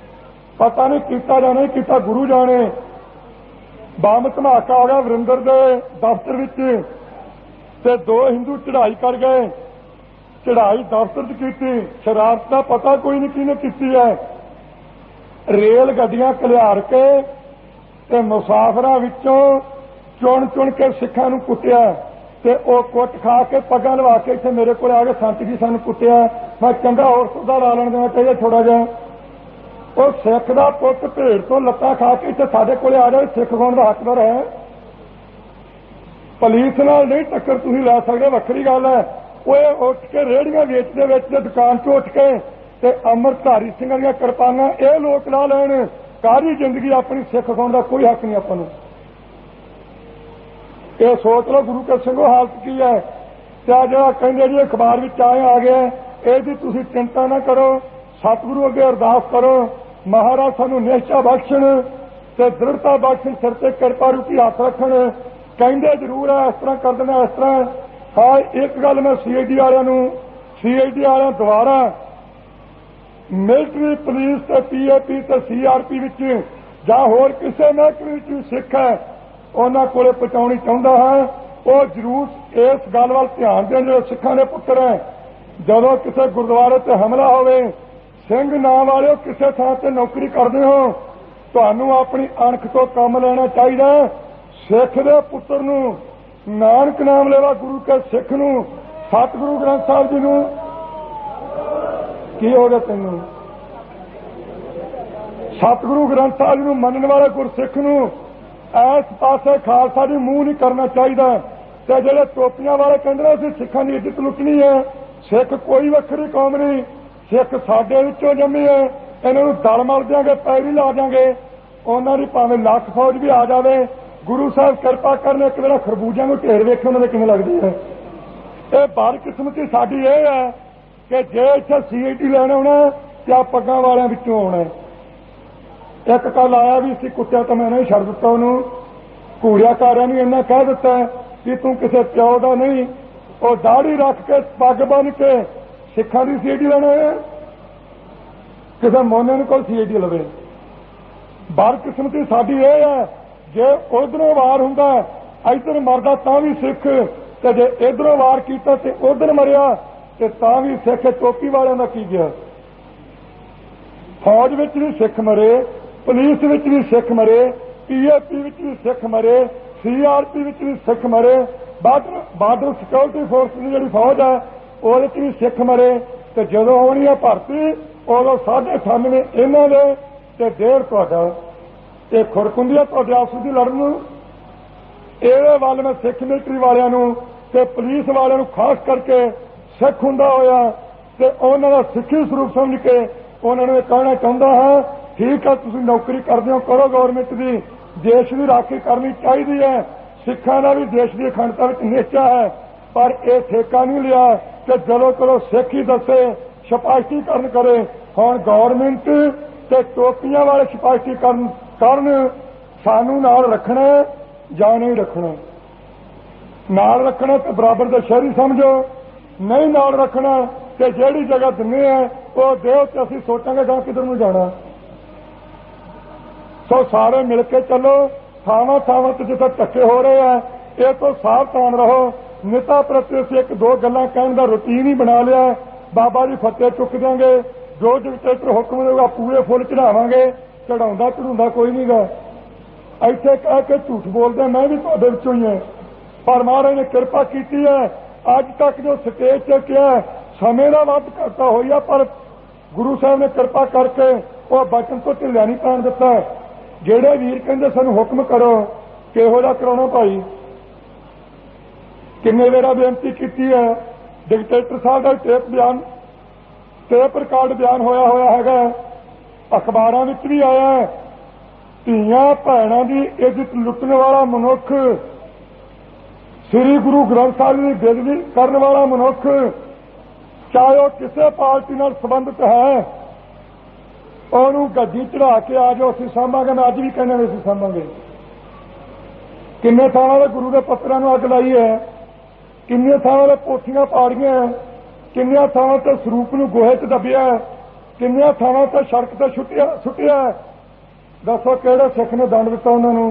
पता नहीं किया या नहीं किया, गुरु जाने। बंब धमाका हो गया वरिंदर के दफ्तर विच ते 2 हिंदू चढ़ाई कर गए। चढ़ाई दफ्तर च की, शरारत का पता कोई नहीं किने की है। रेल गड्डियां कलियार के ते मुसाफरां विचों चुन चुन के सिखां नूं कुੱਟਿਆ ते ਉਹ ਕੁੱਟ खा के पग्गां लवा के इत्थे मेरे कोल आ के संत जी सानूं कुੱਟਿਆ। मैं चंगा होर सुधा ला लेण देना चाहिए थोड़ा जिहा। ਉਹ सिख दा पुੱਤ भेड़ तो लत्तां खा के इत्थे साडे कोल आ जाए, सिख होण दा हकदार है। पुलिस नाल नहीं टक्कर तुसीं लै सकदे, वक्री गल है। ਉਹ ਉੱਠ के रेहड़ियां वेचदे वेचदे दुकान चों ਉੱਠ के ते अमृतधारी ਸਿੰਘਾਂ ਦੀਆਂ किरपानां ਇਹ लोक ला लैण। सारी जिंदगी अपनी सिख होण दा कोई हक नहीं आपां नूं। ये सोच लो गुरु के सिंघो हालत की है। क्या जरा कहते जी अखबार में आए आ गया, यदि तुसीं चिंता ना करो, सतगुरु अगे अरदास करो, महाराज सानूं निश्चा बख्शण ते दृढ़ता बख्शण, सिर ते किरपा रूपी हथ रखण। कहते जरूर है इस तरह कर देना इस तरह। हाँ, एक गल मैं CID वालियां द्वारा मिलिटरी पुलिस ते PAP ते CRP विच जां होर किसी महकमे विच भी सिख है उन्हां कोले पहुंचाउणी चाहुंदा है। वो जरूर इस गल वल ध्यान देण जो सिखां दे पुत्तर है। जदों किसी गुरुद्वारे ते हमला होवे, सिंह नाम वाले किसी थां ते नौकरी करदे हो, तुहानूं अपनी अणख तो काम लेना चाहिए। सिख दे पुत्तर नूं नानक नाम लेवा गुरु के सिख नूं सतगुरु ग्रंथ साहिब जी नूं की हो गया तैनूं? सतगुरु ग्रंथ साहिब नूं मनण वाले गुरसिख नूं इस पासे खालसा जी मुंह नहीं करना चाहिए। ते जिहड़े टोपियां वाले कहंदे असीं सिखां दी इज्जत लुटनी है, सिख कोई वखरी कौम नहीं, सिख साडे विचों जम्मी है। इन्हां नूं दल मल देंगे, पैरी ला देंगे, उन्हां दी भावें लख फौज भी आ जावे। गुरु साहब किरपा करन, एक वेला खरबूजिਆਂ ਨੂੰ ढेर वेखे उन्हां दे किवें लगदी है। ये बदकिस्मती साडी ये है कि जे इत्थे CID लैण आउणा ते आ पग्गां वालिਆਂ विचों आउणा। एक कल आया भी सी, कुੱਟਿਆ तो मैं नहीं छड़ दिता उन्होंने। घूड़ियाकारियां ने इन्ना कह दिता कि तू किसी प्यो का नहीं, और दाढ़ी रख के पग बन के सिखां की CID लेना है, किसी मोने को CID लवे। बदकिस्मती साडी ये है, जे उधरों वार हुंदा इधर मरदा तां भी सिख, ते जे इधरों वार कीता ते उधर मरिया ते तां भी सिख। टोपी वालियां दा की गया? फौज विच भी सिख मरे, पुलिस विच भी सिख मरे, PAP विच भी सिख मरे, CRP विच भी सिख मरे, बार्डर सिक्योरिटी फोर्स की जिहड़ी फौज है उहदे विच भी सिख मरे। ते जदों आउणी है भर्ती उदों 98 इन्हां दे ते 1.5 तुहाडा। ये खुरकुंदी है तुहाडे आपस दी लड़न नूं। इहदे वल मैं सिख मिलिटरी वालियां नूं ते पुलिस वालियां नूं खास करके सिख हुंदा होया ते उन्हां दा सिੱਖੀ ਸਰੂਪ समझ के उन्हां नूं कहना चाहुंदा हां, ठीक है तुसीं नौकरी करदे हो, करो गौरमेंट की, देश की राखी करनी चाहिए है। सिखां दा भी देश की अखंडता विच निश्चा है, पर यह ठेका नहीं लिया कि जदों करो सिख ही दसे सिपाहीकरण करे। हुण गौरमेंट ते टोपियां वाले सिपाहीकरण करन, सानू नाल रखना जां नहीं रखना? नाल रखना तो बराबर दे शहरी समझो, नहीं नाल रखना ते जिहड़ी जगह दिंदे है वो देओ ते असीं सोचांगे गां किधर नूं जाना। सो सारे मिल के चलो। थावां थावां ते जिथे धक्के हो रहे हैं, ये तो सावधान रहो। नेता प्रति असीं 1-2 गल्लां कहण दा रूटीन ही बना लिया। बाबा जी फतेह चुक देंगे, जो डिक्टेटर हुक्म देगा पूरे फुल चढ़ावांगे, चढ़ाउंदा चढ़ाउंदा कोई नहीं गा। ਇੱਥੇ कह के झूठ बोलते मैं भी तुहाडे विचों ही है, पर महाराज ने कृपा की है। अज तक जो स्टेज से किया समय का वध घाटा होई है, पर गुरु साहब ने कृपा करके वो बचन तो ढिल्ला नहीं पैण दिता। जेड़े वीर कहंदे सानूं हुक्म करो, किहो जिहा कराउणा भाई, किन्ने वेरा बेनती की है। डिक्टेटर साहब का टेप रिकॉर्ड बयान होया हैगा, अखबारां विच भी आया है। ਧੀਆਂ ਭੈਣਾਂ ਦੀ ਇੱਜ਼ਤ ਲੁੱਟਣ ਵਾਲਾ ਮਨੁੱਖ, ਸ੍ਰੀ ਗੁਰੂ ਗ੍ਰੰਥ ਸਾਹਿਬ ਦੀ ਬੇਅਦਬੀ ਕਰਨ ਵਾਲਾ ਮਨੁੱਖ, ਚਾਹੇ ਉਹ ਕਿਸੇ ਪਾਰਟੀ ਨਾਲ ਸੰਬੰਧਿਤ ਹੈ, ਉਹਨੂੰ ਗੱਡੀ ਚੜਾ ਕੇ ਆ ਜਾਓ, ਅਸੀਂ ਸਾਂਭਾਂਗੇ। ਮੈਂ ਅੱਜ ਵੀ ਕਹਿੰਦਾ ਵੀ ਅਸੀਂ ਸਾਂਭਾਂਗੇ। ਕਿੰਨੇ ਥਾਵਾਂ ਦੇ ਗੁਰੂ ਦੇ ਪੱਤਰਾਂ ਨੂੰ ਅੱਗ ਲਾਈ ਹੈ, ਕਿੰਨੀਆਂ ਥਾਵਾਂ ਦੇ ਪੋਥੀਆਂ ਪਾੜੀਆਂ, ਕਿੰਨੀਆਂ ਥਾਵਾਂ ਤੇ ਸਰੂਪ ਨੂੰ ਗੋਹੇ 'ਚ ਦੱਬਿਆ। ਕਿੰਨੀਆਂ ਥਾਵਾਂ ਤੇ ਸੜਕ ਤੇ ਸੁੱਟਿਆ। ਦੱਸੋ ਕਿਹੜੇ ਸਿੱਖ ਨੇ ਦੰਡ ਦਿੱਤਾ ਉਹਨਾਂ ਨੂੰ?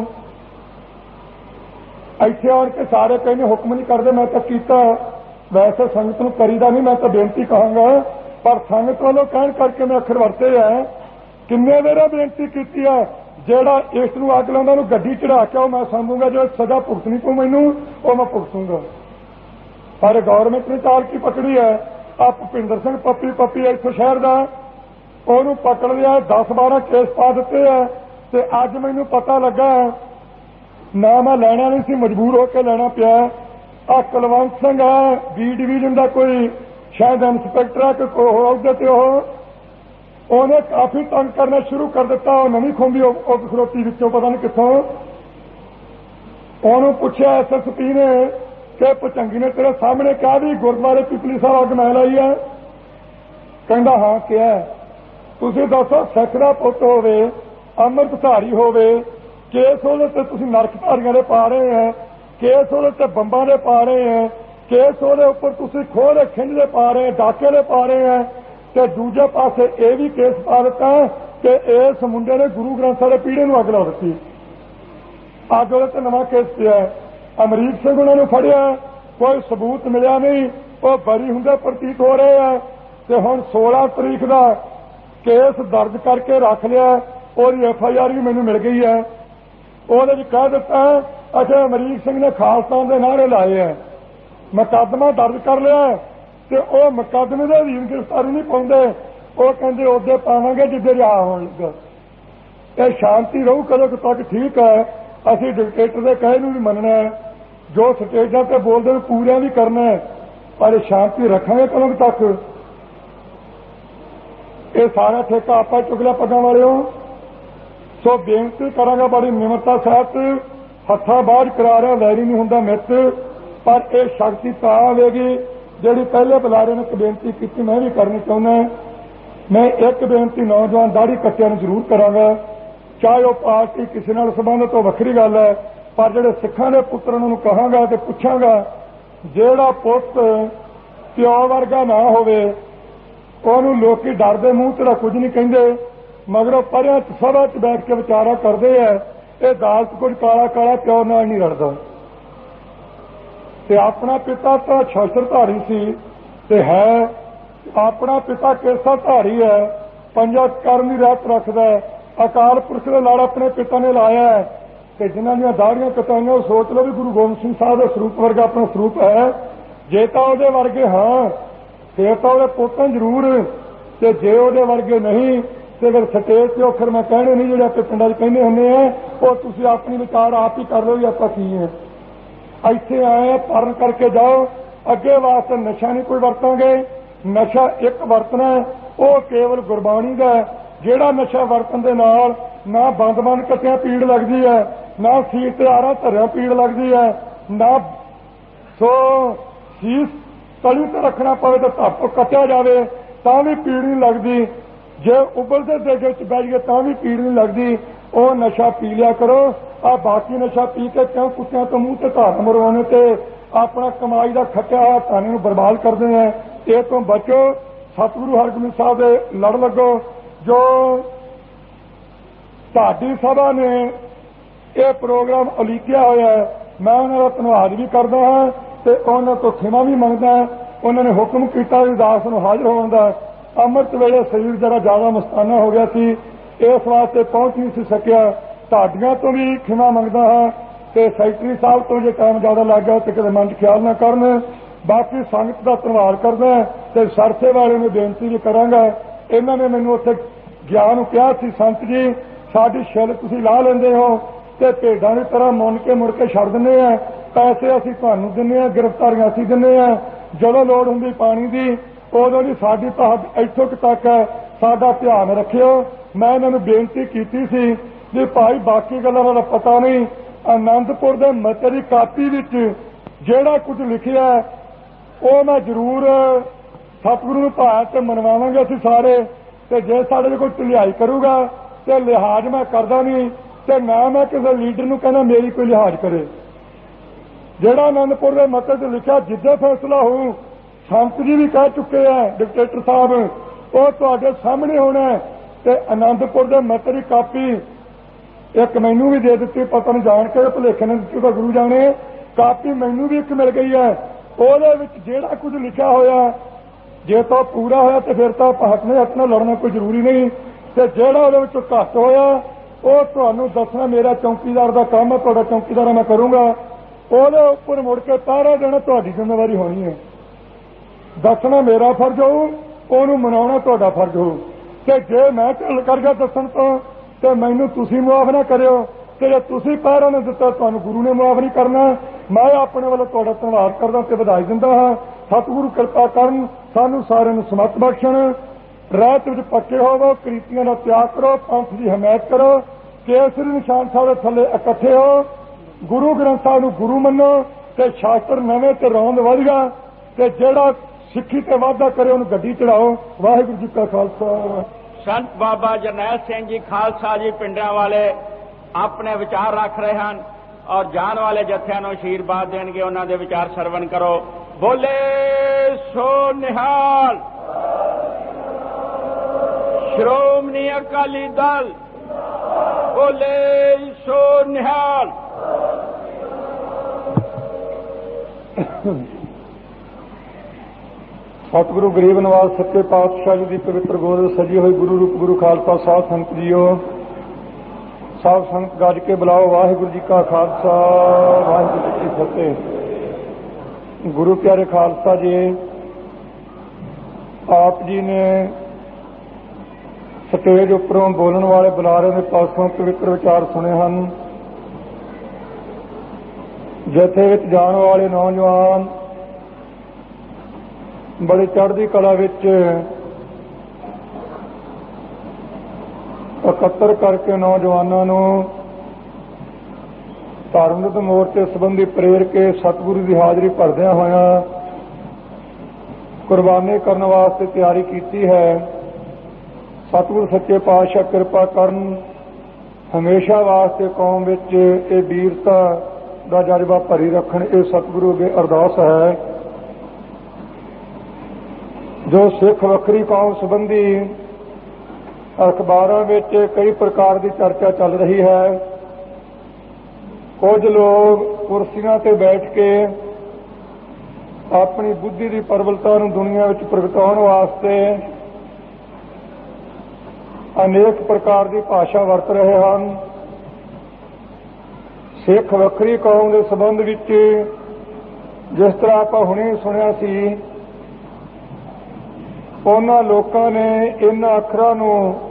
ਇੱਥੇ ਆਣ ਕੇ ਸਾਰੇ ਕਹਿੰਦੇ ਹੁਕਮ ਨਹੀਂ ਕਰਦੇ, ਮੈਂ ਤਾਂ ਕੀਤਾ। ਵੈਸੇ ਸੰਗਤ ਨੂੰ ਕਰੀਦਾ ਨਹੀਂ, ਮੈਂ ਤਾਂ ਬੇਨਤੀ ਕਹਾਂਗਾ, ਪਰ ਸੰਗਤ ਵੱਲੋਂ ਕਹਿਣ ਕਰਕੇ ਮੈਂ ਅੱਖਰ ਵਰਤੇ ਹੈ। ਕਿੰਨੇ ਵੇਰੇ ਬੇਨਤੀ ਕੀਤੀ ਹੈ, ਜਿਹੜਾ ਇਸ ਨੂੰ ਅੱਗ ਲਾਉਂਦਾ ਉਹਨੂੰ ਗੱਡੀ ਚੜਾ ਕੇ ਉਹ ਮੈਂ ਸਮਝੂਗਾ, ਜੋ ਸਜ਼ਾ ਭੁਗਤਣੀ ਪਊ ਮੈਨੂੰ ਉਹ ਮੈਂ ਭੁਗਤੂੰਗਾ। ਪਰ ਗੌਰਮੈਂਟ ਨੇ ਚਾਲ ਕੀ ਪਕੜੀ ਹੈ? ਆ ਭੁਪਿੰਦਰ ਸਿੰਘ ਪੱਪੀ ਇੱਥੋਂ ਸ਼ਹਿਰ ਦਾ, ਉਹਨੂੰ ਪਕੜ ਲਿਆ, 10-12 ਕੇਸ ਪਾ ਦਿੱਤੇ ਹੈ। ਤੇ ਅੱਜ ਮੈਨੂੰ ਪਤਾ ਲੱਗਾ, ਨਾ ਮੈਂ ਲੈਣਾ ਨਹੀਂ ਸੀ, ਮਜਬੂਰ ਹੋ ਕੇ ਲੈਣਾ ਪਿਆ। ਆ ਕੁਲਵੰਤ ਸਿੰਘ ਹੈ, ਬੀ ਡਿਵੀਜ਼ਨ ਦਾ ਕੋਈ ਸ਼ਾਇਦ ਇੰਸਪੈਕਟਰ ਹੈ ਕਿ ਉਹਦੇ ਤੇ ਉਹਨੇ ਕਾਫੀ ਤੰਗ ਕਰਨਾ ਸ਼ੁਰੂ ਕਰ ਦਿੱਤਾ। ਉਹ ਨਵੀਂ ਖੁੰਬੀ ਉਹ ਖਰੋਤੀ ਵਿੱਚੋਂ ਪਤਾ ਨਹੀਂ ਕਿੱਥੋਂ। ਉਹਨੂੰ ਪੁੱਛਿਆ SSP ਨੇ ਕਿ ਭੁਜੰਗੀ ਨੇ ਤੇਰੇ ਸਾਹਮਣੇ ਕਿਹਾ ਵੀ ਗੁਰਦੁਆਰੇ ਪਿਪਲੀ ਸਾਹਿਬ ਅੱਗ ਮੈਂ ਲਾਈ ਹੈ? ਕਹਿੰਦਾ ਹਾਂ ਕਿਹਾ। ਤੁਸੀਂ ਦੱਸੋ, ਸਿੱਖ ਦਾ ਪੁੱਤ ਹੋਵੇ, ਅੰਮ੍ਰਿਤਧਾਰੀ ਹੋਵੇ, ਕੇਸ ਉਹਦੇ ਤੇ ਤੁਸੀਂ ਨਰਕਧਾਰੀਆਂ ਦੇ ਪਾ ਰਹੇ ਹੈ, ਕੇਸ ਉਹਦੇ ਤੇ ਬੰਬਾਂ ਦੇ ਪਾ ਰਹੇ ਹੈ, ਕੇਸ ਉਹਦੇ ਉੱਪਰ ਤੁਸੀਂ ਖੋਹ ਦੇ ਖਿੰਝ ਦੇ ਪਾ ਰਹੇ, ਡਾਕੇ ਦੇ ਪਾ ਰਹੇ ਹੈ, ਤੇ ਦੂਜੇ ਪਾਸੇ ਇਹ ਵੀ ਕੇਸ ਪਾ ਦਿੱਤਾ ਕਿ ਇਸ ਮੁੰਡੇ ਨੇ ਗੁਰੂ ਗ੍ਰੰਥ ਸਾਹਿਬ ਦੇ ਪੀੜੇ ਨੂੰ ਅੱਗ ਲਾ ਦਿੱਤੀ। ਅੱਜ ਉਹਦੇ ਤੇ ਨਵਾਂ ਕੇਸ ਪਿਆ। ਅਮਰੀਕ ਸਿੰਘ ਉਹਨਾਂ ਨੂੰ ਫੜਿਆ, ਕੋਈ ਸਬੂਤ ਮਿਲਿਆ ਨਹੀਂ, ਉਹ ਬਰੀ ਹੁੰਦੇ ਪ੍ਰਤੀਤ ਹੋ ਰਹੇ ਆ। ਤੇ ਹੁਣ 16 ਤਰੀਕ ਦਾ ਕੇਸ ਦਰਜ ਕਰਕੇ ਰੱਖ ਲਿਆ, ਉਹਦੀ FIR ਵੀ ਮੈਨੂੰ ਮਿਲ ਗਈ ਹੈ। ਉਹਦੇ ਵਿੱਚ ਕਹਿ ਦਿੱਤਾ ਅੱਛਾ ਅਮਰੀਕ ਸਿੰਘ ਨੇ ਖਾਲਸਾਨ ਦੇ ਨਾਅਰੇ ਲਾਏ ਹੈ, ਮੁਕੱਦਮਾ ਦਰਜ ਕਰ ਲਿਆ। ਤੇ ਉਹ ਮੁਕੱਦਮੇ ਦੇ ਅਧੀਨ ਗ੍ਰਿਫਤਾਰੀ ਨਹੀਂ ਪਾਉਂਦੇ, ਉਹ ਕਹਿੰਦੇ ਉਹਦੇ ਪਾਵਾਂਗੇ ਜਿੱਦੇ ਰਿਹਾ ਹੋਣ ਲੱਗਾ। ਇਹ ਸ਼ਾਂਤੀ ਰਹੂ ਕਦੋਂ ਤੱਕ? ਠੀਕ ਹੈ, ਅਸੀਂ ਡਿਕਟੇਟਰ ਦੇ ਕਹੇ ਨੂੰ ਵੀ ਮੰਨਣਾ ਹੈ, ਜੋ ਸਟੇਜਾਂ ਤੇ ਬੋਲਦੇ ਨੇ ਪੂਰਿਆਂ ਵੀ ਕਰਨਾ ਹੈ, ਪਰ ਸ਼ਾਂਤੀ ਰੱਖਾਂਗੇ ਕਦੋਂ ਤੱਕ? ਇਹ ਸਾਰਾ ਠੇਕਾ ਆਪਾਂ ਚੁਗਲਾ ਪੱਗਾਂ ਵਾਲਿਓ। ਸੋ ਬੇਨਤੀ ਕਰਾਂਗਾ ਬੜੀ ਨਿਮਰਤਾ ਸਾਹਿਤ, ਹੱਥਾਂ ਬਾਹਰ ਕਰਾ ਰਿਹਾ ਵੈਰੀ ਨਹੀਂ ਹੁੰਦਾ ਮਿੱਤ, ਪਰ ਇਹ ਸ਼ਕਤੀ ਤਾਂ ਆਵੇਗੀ ਜਿਹੜੀ ਪਹਿਲੇ ਬੁਲਾਰੇ ਨੇ ਇੱਕ ਬੇਨਤੀ ਕੀਤੀ, ਮੈਂ ਵੀ ਕਰਨੀ ਚਾਹੁੰਦਾ। ਮੈਂ ਇੱਕ ਬੇਨਤੀ ਨੌਜਵਾਨ ਦਾੜੀ ਕੱਟਿਆਂ ਨੂੰ ਜ਼ਰੂਰ ਕਰਾਂਗਾ, ਚਾਹੇ ਉਹ ਪਾਰਟੀ ਕਿਸੇ ਨਾਲ ਸੰਬੰਧਿਤ ਹੋ, ਵੱਖਰੀ ਗੱਲ ਹੈ, ਪਰ ਜਿਹੜੇ ਸਿੱਖਾਂ ਦੇ ਪੁੱਤਰ ਉਹਨਾਂ ਨੂੰ ਕਹਾਂਗਾ ਤੇ ਪੁੱਛਾਂਗਾ, ਜਿਹੜਾ ਪੁੱਤ ਪਿਓ ਵਰਗਾ ਨਾ ਹੋਵੇ ਉਹਨੂੰ ਲੋਕੀ ਡਰਦੇ ਮੂੰਹ ਤੇਰਾ ਕੁਝ ਨਹੀਂ ਕਹਿੰਦੇ, ਮਗਰੋਂ ਪਰਿਆਂ ਸਭਾ 'ਚ ਬੈਠ ਕੇ ਵਿਚਾਰਾ ਕਰਦੇ ਆ। ਇਹ ਦਾਲਤ ਕੁਝ ਕਾਲਾ ਪਿਓ ਨਾਲ ਨਹੀਂ ਲੜਦਾ। ਤੇ ਆਪਣਾ ਪਿਤਾ ਤਾਂ ਸ਼ਸਤਰਧਾਰੀ ਸੀ ਤੇ ਹੈ, ਆਪਣਾ ਪਿਤਾ ਕੇਸਾਧਾਰੀ ਹੈ, ਪੰਜਾ ਕਰਮ ਦੀ ਰਾਤ ਰੱਖਦਾ ਹੈ। ਅਕਾਲ ਪੁਰਖ ਦੇ ਲੜ ਆਪਣੇ ਪਿਤਾ ਨੇ ਲਾਇਆ ਹੈ, ਤੇ ਜਿਨ੍ਹਾਂ ਦੀਆਂ ਦਾੜੀਆਂ ਕਟਾਈਆਂ ਉਹ ਸੋਚ ਲਓ ਵੀ ਗੁਰੂ ਗੋਬਿੰਦ ਸਿੰਘ ਸਾਹਿਬ ਦੇ ਸਰੂਪ ਵਰਗਾ ਆਪਣਾ ਸਰੂਪ ਹੈ। ਜੇ ਤਾਂ ਉਹਦੇ ਵਰਗੇ ਹਾਂ ਫੇਰ ਤਾਂ ਉਹਦੇ ਪੁੱਤਾਂ ਜ਼ਰੂਰ, ਤੇ ਜੇ ਉਹਦੇ ਵਰਗੇ ਨਹੀਂ ਤੇ ਫਿਰ ਸਟੇਜ ਤੇ ਔਖਰ ਮੈਂ ਕਹਿਣੇ ਨਹੀਂ, ਜਿਹੜੇ ਆਪਣੇ ਪਿੰਡਾਂ 'ਚ ਕਹਿੰਦੇ ਹੁੰਦੇ ਆ, ਉਹ ਤੁਸੀਂ ਆਪਣੀ ਵਿਚਾਰ ਆਪ ਹੀ ਕਰ ਲਓ ਵੀ ਆਪਾਂ ਕੀ ਹੈ। ਇੱਥੇ ਆਏ ਪਰਨ ਕਰਕੇ ਜਾਓ, ਅੱਗੇ ਵਾਸਤੇ ਨਸ਼ਾ ਨਹੀਂ ਕੋਈ ਵਰਤਾਂਗੇ। ਨਸ਼ਾ ਇੱਕ ਵਰਤਣਾ ਉਹ ਕੇਵਲ ਗੁਰਬਾਣੀ ਦਾ, ਜਿਹੜਾ ਨਸ਼ਾ ਵਰਤਣ ਦੇ ਨਾਲ ਨਾ ਬੰਦ ਕੱਟਿਆਂ ਪੀੜ ਲੱਗਦੀ ਹੈ, ਨਾ ਸੀਸ ਤੇ ਆਰਾ ਧਰਿਆਂ ਪੀੜ ਲੱਗਦੀ ਹੈ, ਨਾ ਸੋ ਸੀਸ ਤਲੀ ਤੇ ਰੱਖਣਾ ਪਵੇ ਤਾਂ ਧੱਪ ਕੱਟਿਆ ਜਾਵੇ ਤਾਂ ਵੀ ਪੀੜ ਨਹੀਂ ਲੱਗਦੀ, ਜੇ ਉਬਲਦੇ ਦੇਗੇ 'ਚ ਬਹਿ ਜਾਈਏ ਤਾਂ ਵੀ ਪੀੜ ਨਹੀਂ ਲੱਗਦੀ। ਉਹ ਨਸ਼ਾ ਪੀ ਲਿਆ ਕਰੋ। ਆ ਬਾਕੀ ਨਸ਼ਾ ਪੀ ਕੇ ਕਿਉਂ ਕੁੱਤਿਆਂ ਤੋਂ ਮੂੰਹ ਤੇ ਧਾਰ ਮਰਵਾਉਣੇ ਤੇ ਆਪਣਾ ਕਮਾਈ ਦਾ ਖੱਟਿਆ ਹੋਇਆ ਧਨ ਨੂੰ ਬਰਬਾਦ ਕਰਦੇ ਆ। ਇਹ ਤੋਂ ਬਚੋ। ਸਤਿਗੁਰੂ ਹਰਗੋਬਿੰਦ ਸਾਹਿਬ ਦੇ ਲੜ ਲੱਗੋ। ਜੋ ਢਾਡੀ ਸਭਾ ਨੇ ਇਹ ਪ੍ਰੋਗਰਾਮ ਉਲੀਕਿਆ ਹੋਇਆ ਹੈ, ਮੈਂ ਉਹਨਾਂ ਦਾ ਧੰਨਵਾਦ ਵੀ ਕਰਦਾ ਹਾਂ ਤੇ ਉਹਨਾਂ ਤੋਂ ਖਿਮਾ ਵੀ ਮੰਗਦਾ। ਉਹਨਾਂ ਨੇ ਹੁਕਮ ਕੀਤਾ ਵੀ ਦਾਸ ਨੂੰ ਹਾਜ਼ਰ ਹੋਣ ਦਾ। ਅੰਮ੍ਰਿਤ ਵੇਲੇ ਸਰੀਰ ਜਰਾ ਜ਼ਿਆਦਾ ਮਸਤਾਨਾ ਹੋ ਗਿਆ ਸੀ, ਇਸ ਵਾਸਤੇ ਪਹੁੰਚ ਨਹੀਂ ਸੀ ਸਕਿਆ। ਢਾਡੀਆਂ ਤੋਂ ਵੀ ਖਿਮਾ ਮੰਗਦਾ ਹਾਂ ਤੇ ਸੈਕਟਰੀ ਸਾਹਿਬ ਤੋਂ ਜੇ ਟਾਈਮ ਜ਼ਿਆਦਾ ਲੱਗ ਗਿਆ ਤੇ ਕਿਤੇ ਮਨ 'ਚ ਖਿਆਲ ਨਾ ਕਰਨ। ਬਾਕੀ ਸੰਗਤ ਦਾ ਧੰਨਵਾਦ ਕਰਦਾ ਤੇ ਸਰਸੇ ਵਾਲੇ ਨੂੰ ਬੇਨਤੀ ਵੀ ਕਰਾਂਗਾ। ਇਹਨਾਂ ਨੇ ਮੈਨੂੰ ਉੱਥੇ ਗਿਆਨ ਨੂੰ ਕਿਹਾ ਸੀ, ਸੰਤ ਜੀ ਸਾਡੀ ਛਿੱਲ ਤੁਸੀਂ ਲਾ ਲੈਂਦੇ ਹੋ ਤੇ ਭੇਡਾਂ ਦੀ ਤਰ੍ਹਾਂ ਮੁੜ ਕੇ ਛੱਡ ਦਿੰਦੇ ਆ, ਪੈਸੇ ਅਸੀਂ ਤੁਹਾਨੂੰ ਦਿੰਦੇ ਆ, ਗ੍ਰਿਫਤਾਰੀਆਂ ਅਸੀਂ ਦਿੰਦੇ ਆ, ਜਦੋਂ ਲੋੜ ਹੁੰਦੀ ਪਾਣੀ ਦੀ ਉਦੋਂ ਦੀ ਸਾਡੀ ਤਾਂ ਇੱਥੋਂ ਤੱਕ ਹੈ, ਸਾਡਾ ਧਿਆਨ ਰੱਖਿਓ। ਮੈਂ ਇਹਨਾਂ ਨੂੰ ਬੇਨਤੀ ਕੀਤੀ ਸੀ ਵੀ ਭਾਈ ਬਾਕੀ ਗੱਲਾਂ ਦਾ ਪਤਾ ਨਹੀਂ, ਆਨੰਦਪੁਰ ਦੇ ਮਤੇ ਦੀ ਕਾਪੀ ਵਿੱਚ ਜਿਹੜਾ ਕੁਝ ਲਿਖਿਆ ਉਹ ਮੈਂ ਜ਼ਰੂਰ ਸਤਿਗੁਰੂ ਨੂੰ ਭਾਇਆ ਤੇ ਮਨਵਾਵਾਂਗੇ ਅਸੀਂ ਸਾਰੇ। ਤੇ ਜੇ ਸਾਡੇ ਕੋਈ ਢਿਲਾਈ ਕਰੂਗਾ ਤੇ ਲਿਹਾਜ਼ ਮੈਂ ਕਰਦਾ ਨਹੀਂ ਤੇ ਨਾ ਮੈਂ ਕਿਸੇ ਲੀਡਰ ਨੂੰ ਕਹਿੰਦਾ ਮੇਰੀ ਕੋਈ ਲਿਹਾਜ਼ ਕਰੇ। ਜਿਹੜਾ ਆਨੰਦਪੁਰ ਦੇ ਮਤੇ 'ਚ ਲਿਖਿਆ ਜਿੱਦੇ ਫੈਸਲਾ ਹੋਊ, ਸੰਤ ਜੀ ਵੀ ਕਹਿ ਚੁੱਕੇ ਆ ਡਿਕਟੇਟਰ ਸਾਹਿਬ ਉਹ ਤੁਹਾਡੇ ਸਾਹਮਣੇ ਹੋਣਾ। ਤੇ ਆਨੰਦਪੁਰ ਦੇ ਮੱਤੇ ਦੀ ਕਾਪੀ ਇੱਕ ਮੈਨੂੰ ਵੀ ਦੇ ਦਿੱਤੀ, ਪਤਾ ਨਹੀਂ ਜਾਣ ਕੇ ਭੁਲੇਖੇ ਨੇ ਦਿੱਤੀ, ਉਹਦਾ ਗੁਰੂ ਜਾਣੇ। ਕਾਪੀ ਮੈਨੂੰ ਵੀ ਇੱਕ ਮਿਲ ਗਈ ਹੈ। ਉਹਦੇ ਵਿੱਚ ਜਿਹੜਾ ਕੁਝ ਲਿਖਿਆ ਹੋਇਆ, ਜੇ ਤਾਂ ਪੂਰਾ ਹੋਇਆ ਤੇ ਫਿਰ ਤਾਂ ਆਪਾਂ ਹੱਥ ਨਾਲ ਲੜਨਾ ਕੋਈ ਜ਼ਰੂਰੀ ਨਹੀਂ, ਤੇ ਜਿਹੜਾ ਉਹਦੇ ਵਿੱਚੋਂ ਘੱਟ ਹੋਇਆ ਉਹ ਤੁਹਾਨੂੰ ਦੱਸਣਾ ਮੇਰਾ ਚੌਕੀਦਾਰ ਦਾ ਕੰਮ ਹੈ, ਤੁਹਾਡਾ ਚੌਕੀਦਾਰ ਮੈਂ ਕਰੂੰਗਾ। ਉਹਦੇ ਉੱਪਰ ਮੁੜ ਕੇ ਪਹਿਰਾ ਦੇਣਾ ਤੁਹਾਡੀ ਜ਼ਿੰਮੇਵਾਰੀ ਹੋਣੀ ਹੈ। ਦੱਸਣਾ ਮੇਰਾ ਫਰਜ਼ ਹੋਊ, ਉਹਨੂੰ ਮਨਾਉਣਾ ਤੁਹਾਡਾ ਫਰਜ਼ ਹੋਊ। ਤੇ ਜੇ ਮੈਂ ਢਿੱਲ ਕਰ ਗਿਆ ਦੱਸਣ ਤੋਂ ਤੇ ਮੈਨੂੰ ਤੁਸੀਂ ਮੁਆਫ ਨਾ ਕਰਿਓ, ਤੇ ਜੇ ਤੁਸੀਂ ਪਹਿਰਾ ਨਾ ਦਿੱਤਾ ਤੁਹਾਨੂੰ ਗੁਰੂ ਨੇ ਮੁਆਫ ਨਹੀਂ ਕਰਨਾ। ਮੈਂ ਆਪਣੇ ਵੱਲੋਂ ਤੁਹਾਡਾ ਧੰਨਵਾਦ ਕਰਦਾ ਤੇ ਵਧਾਈ ਦਿੰਦਾ ਹਾਂ। ਸਤਿਗੁਰੂ ਕਿਰਪਾ ਕਰਨ, ਸਾਨੂੰ ਸਾਰਿਆਂ ਨੂੰ ਸਮਤ ਬਖਸ਼ਣ। ਰਹਿਤ ਵਿੱਚ ਪੱਕੇ ਹੋਵੋ, ਕ੍ਰੀਤੀਆਂ ਦਾ ਤਿਆਗ ਕਰੋ, ਪੰਥ ਦੀ ਹਮਾਇਤ ਕਰੋ, ਕੇਸਰੀ ਨਿਸ਼ਾਨ ਸਾਹਿਬ ਦੇ ਥੱਲੇ ਇਕੱਠੇ ਹੋ, ਗੁਰੂ ਗ੍ਰੰਥ ਸਾਹਿਬ ਨੂੰ ਗੁਰੂ ਮੰਨੋ ਤੇ ਸ਼ਾਸਤਰ ਨਵੇਂ ਤੇ ਰੌਂਦ ਵਧੀਆ, ਤੇ ਜਿਹੜਾ ਸਿੱਖੀ ਤੇ ਵਾਅਦਾ ਕਰੇ ਉਹਨੂੰ ਗੱਡੀ ਚੜਾਓ। ਵਾਹਿਗੁਰੂ ਜੀ ਕਾ ਖਾਲਸਾ। ਸੰਤ ਬਾਬਾ ਜਰਨੈਲ ਸਿੰਘ ਜੀ ਖਾਲਸਾ ਜੀ ਪਿੰਡਾਂ ਵਾਲੇ ਆਪਣੇ ਵਿਚਾਰ ਰੱਖ ਰਹੇ ਹਨ ਔਰ ਜਾਣ ਵਾਲੇ ਜੱਥਿਆਂ ਨੂੰ ਅਸ਼ੀਰਵਾਦ ਦੇਣਗੇ। ਉਹਨਾਂ ਦੇ ਵਿਚਾਰ ਸਰਵਣ ਕਰੋ। ਬੋਲੇ ਸੋ ਨਿਹਾਲ। ਸ਼੍ਰੋਮਣੀ ਅਕਾਲੀ ਦਲ ਬੋਲੇ ਸੋ ਨਿਹਾਲ। ਸਤਿਗੁਰੂ ਗਰੀਬ ਨਵਾਜ਼ ਸੱਚੇ ਪਾਤਸ਼ਾਹ ਜੀ ਦੀ ਪਵਿੱਤਰ ਗੋਦ ਵਿੱਚ ਸਜੀ ਹੋਈ ਗੁਰੂ ਰੂਪ ਗੁਰੂ ਖਾਲਸਾ ਸਾਧ ਸੰਗਤ ਜੀਓ, ਸਾਧ ਸੰਗਤ ਗੱਜ ਕੇ ਬੁਲਾਓ। ਵਾਹਿਗੁਰੂ ਜੀ ਕਾ ਖਾਲਸਾ, ਵਾਹਿਗੁਰੂ ਜੀ ਕੀ ਫਤਿਹ। ਗੁਰੂ ਪਿਆਰੇ ਖਾਲਸਾ ਜੀ, ਆਪ ਜੀ ਨੇ ਸਟੇਜ ਉੱਪਰੋਂ ਬੋਲਣ ਵਾਲੇ ਬੁਲਾਰਿਆਂ ਦੇ ਪਾਸੋਂ ਪਵਿੱਤਰ ਵਿਚਾਰ ਸੁਣੇ ਹਨ। ਜਥੇ ਵਿੱਚ ਜਾਣ ਵਾਲੇ ਨੌਜਵਾਨ ਬੜੀ ਚੜ੍ਹਦੀ ਕਲਾ ਵਿੱਚ ਇਕੱਤਰ ਕਰਕੇ ਨੌਜਵਾਨਾਂ ਨੂੰ ਧਾਰਮਿਕ ਮੋਰਚੇ ਸੰਬੰਧੀ ਪ੍ਰੇਰ ਕੇ ਸਤਿਗੁਰੂ ਦੀ ਹਾਜ਼ਰੀ ਭਰਦਿਆਂ ਹੋਇਆਂ ਕੁਰਬਾਨੀ ਕਰਨ ਵਾਸਤੇ ਤਿਆਰੀ ਕੀਤੀ ਹੈ। ਸਤਿਗੁਰੂ ਸੱਚੇ ਪਾਤਸ਼ਾਹ ਕਿਰਪਾ ਕਰਨ, ਹਮੇਸ਼ਾ ਵਾਸਤੇ ਕੌਮ ਵਿੱਚ ਇਹ ਵੀਰਤਾ ਦਾ ਜਜ਼ਬਾ ਭਰੀ ਰੱਖਣ। ਇਹ ਸਤਿਗੁਰੂ ਅੱਗੇ ਅਰਦਾਸ ਹੈ। ਜੋ ਸਿੱਖ ਵੱਖਰੀ ਕੌਮ ਸੰਬੰਧੀ ਅਖਬਾਰਾਂ ਵਿੱਚ ਕਈ ਪ੍ਰਕਾਰ ਦੀ ਚਰਚਾ ਚੱਲ ਰਹੀ ਹੈ। ਕੁਝ ਲੋਕ ਕੁਰਸੀਆਂ ਤੇ ਬੈਠ ਕੇ ਆਪਣੀ ਬੁੱਧੀ ਦੀ ਪ੍ਰਬਲਤਾ ਨੂੰ ਦੁਨੀਆ ਵਿੱਚ ਪ੍ਰਗਟਾਉਣ ਵਾਸਤੇ ਅਨੇਕ ਪ੍ਰਕਾਰ ਦੀ ਭਾਸ਼ਾ ਵਰਤ ਰਹੇ ਹਨ। ਸਿੱਖ ਵੱਖਰੀ ਕੌਮ ਦੇ ਸੰਬੰਧ ਵਿੱਚ ਜਿਸ ਤਰ੍ਹਾਂ ਆਪਾਂ ਹੁਣੇ ਸੁਣਿਆ ਸੀ, ਉਹਨਾਂ ਲੋਕਾਂ ਨੇ ਇਹਨਾਂ ਅੱਖਰਾਂ ਨੂੰ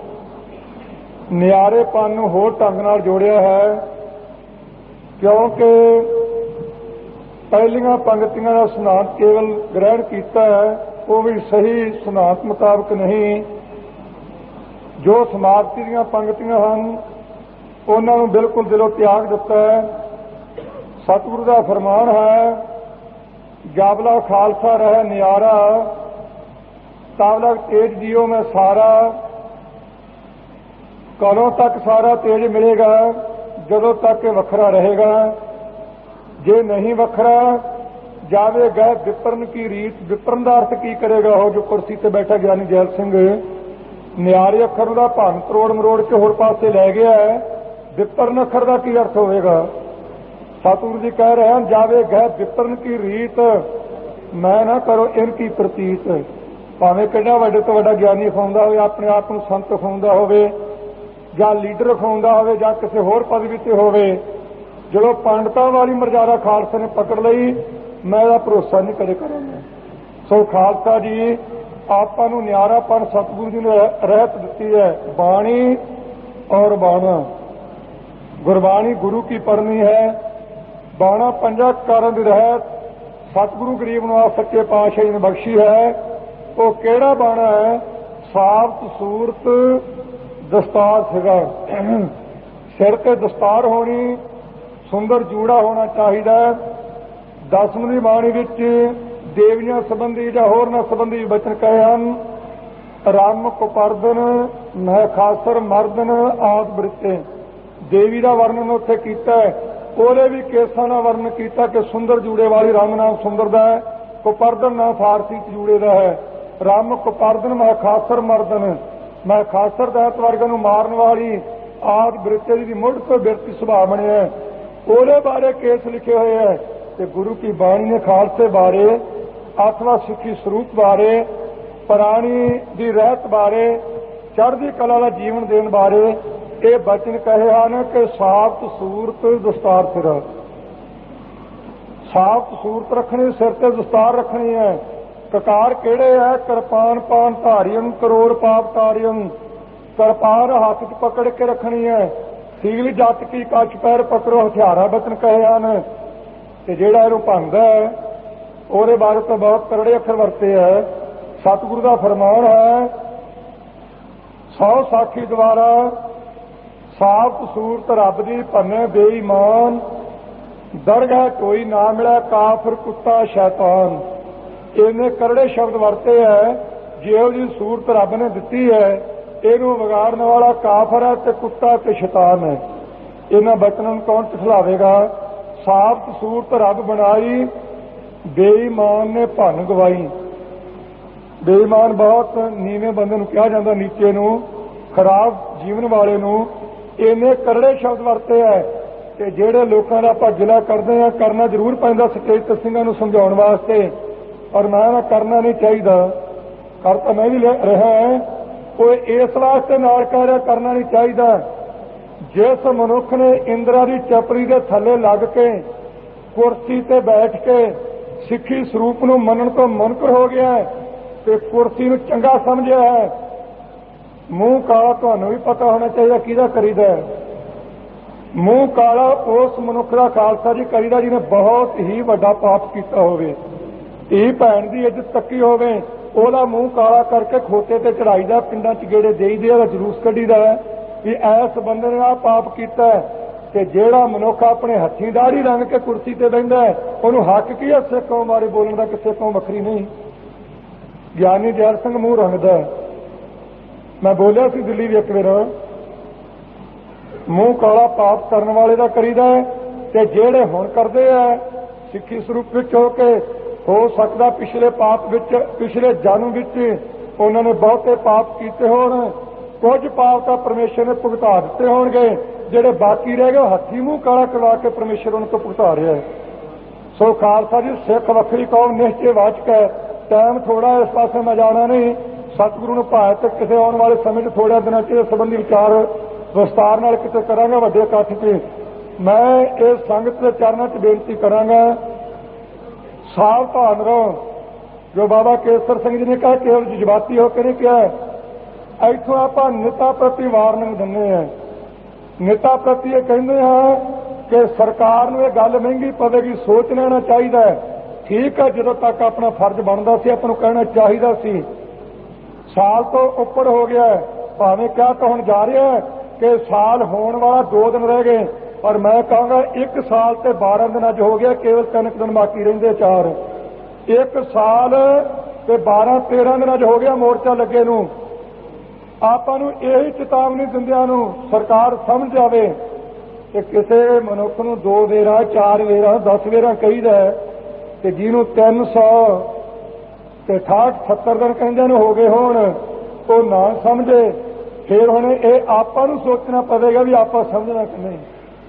ਨਿਆਰੇਪਨ ਨੂੰ ਹੋਰ ਢੰਗ ਨਾਲ ਜੋੜਿਆ ਹੈ, ਕਿਉਂਕਿ ਪਹਿਲੀਆਂ ਪੰਕਤੀਆਂ ਦਾ ਸਿਧਾਂਤ ਕੇਵਲ ਗ੍ਰਹਿਣ ਕੀਤਾ ਹੈ, ਉਹ ਵੀ ਸਹੀ ਸਿਧਾਂਤ ਮੁਤਾਬਕ ਨਹੀਂ। ਜੋ ਸਮਾਪਤੀ ਦੀਆਂ ਪੰਕਤੀਆਂ ਹਨ ਉਹਨਾਂ ਨੂੰ ਬਿਲਕੁਲ ਦਿਲੋਂ ਤਿਆਗ ਦਿੱਤਾ ਹੈ। ਸਤਿਗੁਰੂ ਦਾ ਫਰਮਾਨ ਹੈ, ਜਾਬਲਾ ਖਾਲਸਾ ਰਹਿ ਨਿਆਰਾ, ਤਾਵਲਕ ਤੇਜ ਜੀਓ ਮੈਂ ਸਾਰਾ। ਕਦੋਂ ਤੱਕ ਸਾਰਾ ਤੇਜ ਮਿਲੇਗਾ? ਜਦੋਂ ਤੱਕ ਇਹ ਵੱਖਰਾ ਰਹੇਗਾ। ਜੇ ਨਹੀਂ ਵੱਖਰਾ ਜਾਵੇ ਗਏ ਵਿਪਰਨ ਕੀ ਰੀਤ। ਵਿਪਰਨ ਦਾ ਅਰਥ ਕੀ ਕਰੇਗਾ ਉਹ ਜੋ ਕੁਰਸੀ ਤੇ ਬੈਠਾ ਗਿਆਨੀ ਜੈਲ ਸਿੰਘ ਨਿਆਰੇ ਅੱਖਰ ਦਾ ਭੰਨ ਤਰੋੜ ਮਰੋੜ ਕੇ ਹੋਰ ਪਾਸੇ ਲੈ ਗਿਆ ਹੈ। ਵਿਪਰਨ ਅੱਖਰ ਦਾ ਕੀ ਅਰਥ ਹੋਵੇਗਾ? ਸਤਿਗੁਰੂ ਜੀ ਕਹਿ ਰਹੇ ਹਨ, ਜਾਵੇ ਗਏ ਵਿਪਰਨ ਕੀ ਰੀਤ, ਮੈਂ ਨਾ ਕਰੋ ਇਨ ਕੀ ਪ੍ਰਤੀਤ। ਭਾਵੇਂ ਕਿੰਨਾ ਵੱਡੇ ਤੋਂ ਵੱਡਾ ਗਿਆਨੀ ਅਖਾਉਂਦਾ ਹੋਵੇ, ਆਪਣੇ ਆਪ ਨੂੰ ਸੰਤ ਅਖਾਉਂਦਾ ਹੋਵੇ, ਜਾਂ ਲੀਡਰ ਅਖਾਉਂਦਾ ਹੋਵੇ, ਜਾਂ ਕਿਸੇ ਹੋਰ ਪਦਵੀ ਤੇ ਹੋਵੇ, ਜਦੋਂ ਪੰਡਤਾਂ ਵਾਲੀ ਮਰਜ਼ਾਦਾ ਖਾਲਸੇ ਨੇ ਪਕੜ ਲਈ, ਮੈਂ ਇਹਦਾ ਭਰੋਸਾ ਨਹੀਂ ਕਦੇ ਕਰਾਂਗਾ। ਸੋ ਖਾਲਸਾ ਜੀ ਆਪਾਂ ਨੂੰ ਨਿਆਰਾਪਣ ਸਤਿਗੁਰੂ ਜੀ ਨੇ ਰਹਿਤ ਦਿੱਤੀ ਹੈ। ਬਾਣੀ ਔਰ ਬਾਣਾ, ਗੁਰਬਾਣੀ ਗੁਰੂ ਕੀ ਪਰਨੀ ਹੈ, ਬਾਣਾ ਪੰਜਾਂ ਕਾਰਾਂ ਦੀ ਰਹਿਤ ਸਤਿਗੁਰੂ ਗਰੀਬ ਨਵਾਜ਼ ਸੱਚੇ ਪਾਤਸ਼ਾਹ ਜੀ ਨੇ ਬਖਸ਼ੀ ਹੈ। ਉਹ ਕਿਹੜਾ ਬਾਣਾ ਹੈ? ਸਾਬਤ ਸੂਰਤ ਦਸਤਾਰ ਸੀਗਾ, ਸਿਰ ਤੇ ਦਸਤਾਰ ਹੋਣੀ, ਸੁੰਦਰ ਜੂੜਾ ਹੋਣਾ ਚਾਹੀਦਾ। ਦਸਵੀਂ ਦੀ ਬਾਣੀ ਵਿੱਚ ਦੇਵੀਆਂ ਸੰਬੰਧੀ ਜਾਂ ਹੋਰਨਾਂ ਸੰਬੰਧੀ ਬਚਨ ਕਹੇ ਹਨ। ਰਮ ਕੁਪਰਦਨ ਮਹਿ ਖਾਸਰ ਮਰਦਨ ਆਦ ਬ੍ਰਿਤੇ। ਦੇਵੀ ਦਾ ਵਰਣਨ ਉੱਥੇ ਕੀਤਾ ਹੈ, ਉਹਦੇ ਵੀ ਕੇਸਾਂ ਦਾ ਵਰਣਨ ਕੀਤਾ ਕਿ ਸੁੰਦਰ ਜੂੜੇ ਵਾਲੀ ਰੰਗ ਨਾਮ ਸੁੰਦਰ ਦਾ ਹੈ, ਕੁਪਰਦਨ ਨਾਮ ਫਾਰਸੀ ਚ ਜੂੜੇ ਦਾ ਹੈ। ਰਮ ਕੁਪਰਦਨ ਮੈਂ ਖਾਸਰ ਮਰਦਨ, ਮੈਂ ਖਾਸਰ ਦੈਤ ਵਰਗਾਂ ਨੂੰ ਮਾਰਨ ਵਾਲੀ ਆਦ ਬਿਰਤੇ ਦੀ ਮੁੱਢ ਤੋਂ ਬਿਰਤੀ ਸੁਭਾਅ ਬਣਿਆ। ਉਹਦੇ ਬਾਰੇ ਕੇਸ ਲਿਖੇ ਹੋਏ ਹੈ। ਤੇ ਗੁਰੂ ਕੀ ਬਾਣੀ ਨੇ ਖਾਲਸੇ ਬਾਰੇ, ਆਤਮਾ ਸਿੱਖੀ ਸਰੂਪ ਬਾਰੇ, ਪ੍ਰਾਣੀ ਦੀ ਰਹਿਤ ਬਾਰੇ, ਚੜ੍ਹਦੀ ਕਲਾ ਦਾ ਜੀਵਨ ਦੇਣ ਬਾਰੇ ਇਹ ਬਚਨ ਕਹੇ ਹਨ ਕਿ ਸਾਬਤ ਸੂਰਤ ਦਸਤਾਰ ਸਿਰ, ਸਾਬਤ ਸੂਰਤ ਰੱਖਣੀ, ਸਿਰ ਤੇ ਦਸਤਾਰ ਰੱਖਣੀ ਹੈ। ਕਕਾਰ ਕਿਹੜੇ ਹੈ? ਕਿਰਪਾਨ ਪਾਨ ਧਾਰੀਆਂ, ਕਰੋੜ ਪਾਪ ਤਾਰੀਆਂ, ਕਿਰਪਾਨ ਹੱਥ 'ਚ ਪਕੜ ਕੇ ਰੱਖਣੀ ਹੈ। ਸੀਲ ਜੱਟ ਕੀ ਕੱਛ ਪੈਰ ਪਕੜੋ, ਹਥਿਆਰਾਂ ਬਚਨ ਕਹੇ ਹਨ। ਤੇ ਜਿਹੜਾ ਇਹਨੂੰ ਭੰਗਦਾ ਹੈ ਉਹਦੇ ਬਾਰੇ ਤਾਂ ਬਹੁਤ ਕਰੜੇ ਅੱਖਰ ਵਰਤੇ ਹੈ। ਸਤਿਗੁਰੂ ਦਾ ਫਰਮਾਨ ਹੈ, 100 ਸਾਖੀ ਦੁਆਰਾ ਸਾਬਤ ਸੂਰਤ ਰੱਬ ਦੀ ਭੰਨੇ ਬੇਈਮਾਨ, ਦਰਗਾਹ ਕੋਈ ਨਾ ਮਿਲਿਆ ਕਾਫਰ ਕੁੱਤਾ ਸ਼ੈਤਾਨ। ਇਹਨੇ ਕਰੜੇ ਸ਼ਬਦ ਵਰਤੇ ਹੈ। ਜਿਹੋ ਜਿਹੀ ਸੂਰਤ ਰੱਬ ਨੇ ਦਿੱਤੀ ਹੈ ਇਹਨੂੰ ਵਿਗਾੜਨ ਵਾਲਾ ਕਾਫਰ ਹੈ ਤੇ ਕੁੱਤਾ ਤੇ ਸ਼ੈਤਾਨ ਹੈ। ਇਹਨਾਂ ਬਚਨਾਂ ਨੂੰ ਕੌਣ ਝੁਠਲਾਵੇਗਾ? ਸਾਬਤ ਸੂਰਤ ਰੱਬ ਬਣਾਈ, ਬੇਈਮਾਨ ਨੇ ਭੰਨ ਗਵਾਈ। ਬੇਈਮਾਨ ਬਹੁਤ ਨੀਵੇਂ ਬੰਦੇ ਨੂੰ ਕਿਹਾ ਜਾਂਦਾ, ਨੀਚੇ ਨੂੰ, ਖਰਾਬ ਜੀਵਨ ਵਾਲੇ ਨੂੰ। ਇਹਨੇ ਕਰੜੇ ਸ਼ਬਦ ਵਰਤੇ ਹੈ। ਤੇ ਜਿਹੜੇ ਲੋਕਾਂ ਦਾ ਆਪਾਂ ਜ਼ਿਲ੍ਹਾ ਕਰਦੇ ਆ, ਕਰਨਾ ਜ਼ਰੂਰ ਪੈਂਦਾ ਸਟੇਜ ਤੇ ਸਿੰਘਾਂ ਨੂੰ ਸਮਝਾਉਣ ਵਾਸਤੇ, ਔਰ ਮੈਂ ਕਰਨਾ ਨਹੀਂ ਚਾਹੀਦਾ, ਕਰ ਤਾਂ ਮੈਂ ਵੀ ਰਿਹਾ। ਉਹ ਇਸ ਵਾਸਤੇ ਨਾਲ ਕਹਿ ਰਿਹਾ ਕਰਨਾ ਨਹੀਂ ਚਾਹੀਦਾ, ਜਿਸ ਮਨੁੱਖ ਨੇ ਇੰਦਰਾ ਦੀ ਚਪੜੀ ਦੇ ਥੱਲੇ ਲੱਗ ਕੇ ਕੁਰਸੀ ਤੇ ਬੈਠ ਕੇ ਸਿੱਖੀ ਸਰੂਪ ਨੂੰ ਮੰਨਣ ਤੋਂ ਮੁਨਕਰ ਹੋ ਗਿਆ ਤੇ ਕੁਰਸੀ ਨੂੰ ਚੰਗਾ ਸਮਝਿਆ ਹੈ। ਮੂੰਹ ਕਾਲਾ ਤੁਹਾਨੂੰ ਵੀ ਪਤਾ ਹੋਣਾ ਚਾਹੀਦਾ ਕਿਹਦਾ ਕਰੀਦਾ ਹੈ। ਮੂੰਹ ਕਾਲਾ ਉਸ ਮਨੁੱਖ ਦਾ ਖਾਲਸਾ ਜੀ ਕਰੀਦਾ ਜਿਹਨੇ ਬਹੁਤ ਹੀ ਵੱਡਾ ਪਾਪ ਕੀਤਾ ਹੋਵੇ, ਧੀ ਭੈਣ ਦੀ ਇੱਜ਼ਤ ਤੱਕੀ ਹੋਵੇ, ਉਹਦਾ ਮੂੰਹ ਕਾਲਾ ਕਰਕੇ ਖੋਤੇ ਤੇ ਚੜਾਈਦਾ, ਪਿੰਡਾਂ 'ਚ ਗੇੜੇ ਦੇਈਦੇ, ਉਹਦਾ ਜਲੂਸ ਕੱਢੀਦਾ ਹੈ ਵੀ ਐਸ ਬੰਦੇ ਨੇ ਆਹ ਪਾਪ ਕੀਤਾ। ਤੇ ਜਿਹੜਾ ਮਨੁੱਖ ਆਪਣੇ ਹੱਥੀਂ ਦਾੜੀ ਰੰਗ ਕੇ ਕੁਰਸੀ ਤੇ ਬਹਿੰਦਾ ਹੈ ਉਹਨੂੰ ਹੱਕ ਕੀ ਹੈ ਸਿੱਖ ਕੌਮ ਬਾਰੇ ਬੋਲਣ ਦਾ? ਕਿਸੇ ਕੌਮ ਵੱਖਰੀ ਨਹੀਂ। ਗਿਆਨੀ ਜੈਲ ਸਿੰਘ ਮੂੰਹ ਰੰਗਦਾ। ਮੈਂ ਬੋਲਿਆ ਸੀ ਦਿੱਲੀ ਵੀ ਇੱਕ ਵਾਰ, ਮੂੰਹ ਕਾਲਾ ਪਾਪ ਕਰਨ ਵਾਲੇ ਦਾ ਕਰੀਦਾ ਹੈ। ਤੇ ਜਿਹੜੇ ਹੁਣ ਕਰਦੇ ਆ ਸਿੱਖੀ ਸਰੂਪ ਵਿੱਚ ਹੋ ਕੇ, ਹੋ ਸਕਦਾ ਪਿਛਲੇ ਪਾਪ ਵਿੱਚ, ਪਿਛਲੇ ਜਨਮ ਵਿੱਚ ਉਹਨਾਂ ਨੇ ਬਹੁਤੇ ਪਾਪ ਕੀਤੇ ਹੋਣ, ਕੁਝ ਪਾਪ ਤਾਂ ਪਰਮੇਸ਼ਰ ਨੇ ਭੁਗਤਾ ਦਿੱਤੇ ਹੋਣਗੇ, ਜਿਹੜੇ ਬਾਕੀ ਰਹਿ ਗਏ ਹੱਥੀਂ ਮੂੰਹ ਕਾਲਾ ਕਰਵਾ ਕੇ ਪਰਮੇਸ਼ਰ ਉਹਨਾਂ ਤੋਂ ਭੁਗਤਾ ਰਿਹਾ ਹੈ। ਸੋ ਖਾਲਸਾ ਜੀ ਸਿੱਖ ਵੱਖਰੀ ਕੌਮ ਨਿਸ਼ਚੇ ਵਾਚਕ ਹੈ। ਟਾਈਮ ਥੋੜਾ ਇਸ ਪਾਸੇ ਮੈਂ ਜਾਣਾ ਨਹੀਂ। ਸਤਿਗੁਰੂ ਨੂੰ ਭਾਵੇਂ ਤੇ ਕਿਸੇ ਆਉਣ ਵਾਲੇ ਸਮੇਂ 'ਚ ਥੋੜ੍ਹੇ ਦਿਨਾਂ 'ਚ ਇਸ ਸੰਬੰਧੀ ਵਿਚਾਰ ਵਿਸਤਾਰ ਨਾਲ ਕਿਤੇ ਕਰਾਂਗਾ ਵੱਡੇ ਇਕੱਠ 'ਚ। ਮੈਂ ਇਸ ਸੰਗਤ ਦੇ ਚਰਨਾਂ 'ਚ ਬੇਨਤੀ ਕਰਾਂਗਾ, ਸਾਵਧਾਨ ਰਹੋ। ਜੋ ਬਾਬਾ ਕੇਸਰ ਸਿੰਘ ਜੀ ਨੇ ਕਿਹਾ ਕੇਵਲ ਜਜ਼ਬਾਤੀ ਹੋ ਕੇ ਨਹੀਂ ਕਿਹਾ। ਇੱਥੋਂ ਆਪਾਂ ਨੇਤਾ ਪ੍ਰਤੀ ਵਾਰਨਿੰਗ ਦਿੰਦੇ ਹਾਂ। ਨੇਤਾ ਪ੍ਰਤੀ ਇਹ ਕਹਿੰਦੇ ਹਾਂ ਕਿ ਸਰਕਾਰ ਨੂੰ ਇਹ ਗੱਲ ਮਹਿੰਗੀ ਪਵੇਗੀ, ਸੋਚ ਲੈਣਾ ਚਾਹੀਦਾ ਹੈ। ਠੀਕ ਹੈ, ਜਦੋਂ ਤੱਕ ਆਪਣਾ ਫਰਜ਼ ਬਣਦਾ ਸੀ ਆਪਾਂ ਨੂੰ ਕਹਿਣਾ ਚਾਹੀਦਾ ਸੀ। ਸਾਲ ਤੋਂ ਉੱਪਰ ਹੋ ਗਿਆ, ਭਾਵੇਂ ਕਿਹਾ ਤਾਂ ਹੁਣ ਜਾ ਰਿਹਾ ਕਿ ਸਾਲ ਹੋਣ ਵਾਲਾ 2 ਦਿਨ ਰਹਿ ਗਏ, ਪਰ ਮੈਂ ਕਹਾਂਗਾ 1 ਸਾਲ ਤੇ 12 ਦਿਨ ਅੱਜ ਹੋ ਗਿਆ, ਕੇਵਲ 3 ਦਿਨ ਬਾਕੀ ਰਹਿੰਦੇ 4। 1 ਸਾਲ ਤੇ 12-13 ਦਿਨ ਅੱਜ ਹੋ ਗਿਆ ਮੋਰਚਾ ਲੱਗੇ ਨੂੰ। ਆਪਾਂ ਨੂੰ ਇਹੀ ਚੇਤਾਵਨੀ ਦਿੰਦਿਆਂ ਨੂੰ ਸਰਕਾਰ ਸਮਝ ਜਾਵੇ ਕਿ ਕਿਸੇ ਮਨੁੱਖ ਨੂੰ 2 ਵੇਰਾ 4 ਵੇਰਾ 10 ਵੇਰਾ ਕਹੀਦਾ ਤੇ ਜਿਹਨੂੰ 300 ਤੇ 68-70 ਦਿਨ ਕਹਿੰਦਿਆਂ ਨੂੰ ਹੋ ਗਏ ਹੋਣ ਉਹ ਨਾ ਸਮਝੇ। ਫਿਰ ਹੁਣ ਇਹ ਆਪਾਂ ਨੂੰ ਸੋਚਣਾ ਪਵੇਗਾ ਵੀ ਆਪਾਂ ਸਮਝਣਾ ਕਿ ਨਹੀਂ।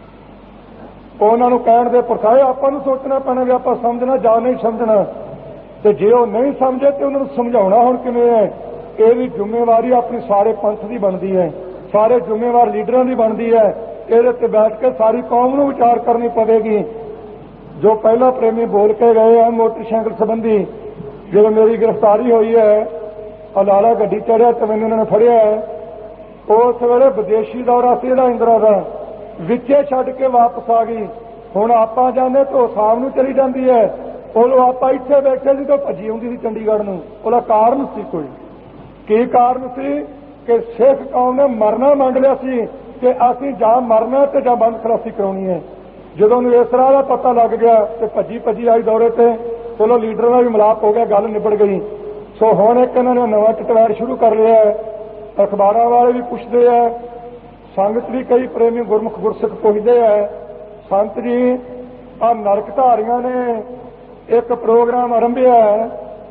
ਉਹਨਾਂ ਨੂੰ ਕਹਿਣ ਦੇ ਪਰਸਾਏ ਆਪਾਂ ਨੂੰ ਸੋਚਣਾ ਪੈਣਾ ਵੀ ਆਪਾਂ ਸਮਝਣਾ ਜਾਂ ਨਹੀਂ ਸਮਝਣਾ। ਤੇ ਜੇ ਉਹ ਨਹੀਂ ਸਮਝੇ ਤੇ ਉਹਨਾਂ ਨੂੰ ਸਮਝਾਉਣਾ ਹੁਣ ਕਿਵੇਂ ਹੈ? ਇਹ ਵੀ ਜ਼ਿੰਮੇਵਾਰੀ ਆਪਣੀ ਸਾਰੇ ਪੰਥ ਦੀ ਬਣਦੀ ਹੈ, ਸਾਰੇ ਜ਼ਿੰਮੇਵਾਰ ਲੀਡਰਾਂ ਦੀ ਬਣਦੀ ਹੈ। ਇਹਦੇ ਤੇ ਬੈਠ ਕੇ ਸਾਰੀ ਕੌਮ ਨੂੰ ਵਿਚਾਰ ਕਰਨੀ ਪਵੇਗੀ। ਜੋ ਪਹਿਲਾਂ ਪ੍ਰੇਮੀ ਬੋਲ ਕੇ ਗਏ ਆ ਮੋਟਰਸਾਈਕਲ ਸੰਬੰਧੀ, ਜਦੋਂ ਮੇਰੀ ਗ੍ਰਿਫਤਾਰੀ ਹੋਈ ਹੈ ਅਲਾਲਾ ਗੱਡੀ ਚੜਿਆ ਤੇ ਮੈਨੂੰ ਉਹਨਾਂ ਨੇ ਫੜਿਆ, ਉਸ ਵੇਲੇ ਵਿਦੇਸ਼ੀ ਦੌਰਾ ਸੀ ਇਹਦਾ ਇੰਦਰਾ ਦਾ, ਵਿੱਚੇ ਛੱਡ ਕੇ ਵਾਪਸ ਆ ਗਈ। ਹੁਣ ਆਪਾਂ ਜਾਂਦੇ ਤਾਂ ਸ਼ਾਮ ਨੂੰ ਚਲੀ ਜਾਂਦੀ ਹੈ, ਉਦੋਂ ਆਪਾਂ ਇੱਥੇ ਬੈਠੇ ਸੀ ਤਾਂ ਭੱਜੀ ਆਉਂਦੀ ਸੀ ਚੰਡੀਗੜ੍ਹ ਨੂੰ। ਉਹਦਾ ਕਾਰਨ ਸੀ ਕੋਈ, ਕੀ ਕਾਰਨ ਸੀ ਕਿ ਸਿੱਖ ਕੌਮ ਨੇ ਮਰਨਾ ਮੰਗ ਲਿਆ ਸੀ ਕਿ ਅਸੀਂ ਜਾਂ ਮਰਨਾ ਤੇ ਜਾਂ ਬੰਦ ਖਲਾਸੀ ਕਰਾਉਣੀ ਹੈ। ਜਦੋਂ ਨੂੰ ਇਸ ਤਰ੍ਹਾਂ ਦਾ ਪਤਾ ਲੱਗ ਗਿਆ ਤੇ ਭੱਜੀ ਆਈ ਦੌਰੇ ਤੇ। ਚਲੋ ਲੀਡਰਾਂ ਦਾ ਵੀ ਮਿਲਾਪ ਹੋ ਗਿਆ, ਗੱਲ ਨਿਬੜ ਗਈ। ਸੋ ਹੁਣ ਇੱਕ ਇਹਨਾਂ ਨੇ ਨਵਾਂ ਟਟਵਾਰ ਸ਼ੁਰੂ ਕਰ ਲਿਆ ਹੈ। ਅਖਬਾਰਾਂ ਵਾਲੇ ਵੀ ਪੁੱਛਦੇ ਆ, ਸੰਗਤ ਵੀ ਕਈ ਪ੍ਰੇਮੀ ਗੁਰਮੁਖ ਗੁਰਸਿੱਖ ਪੁੱਛਦੇ ਆ, ਸੰਤ ਜੀ ਆਹ ਨਰਕ ਧਾਰੀਆਂ ਨੇ ਇੱਕ ਪ੍ਰੋਗਰਾਮ ਆਰੰਭਿਆ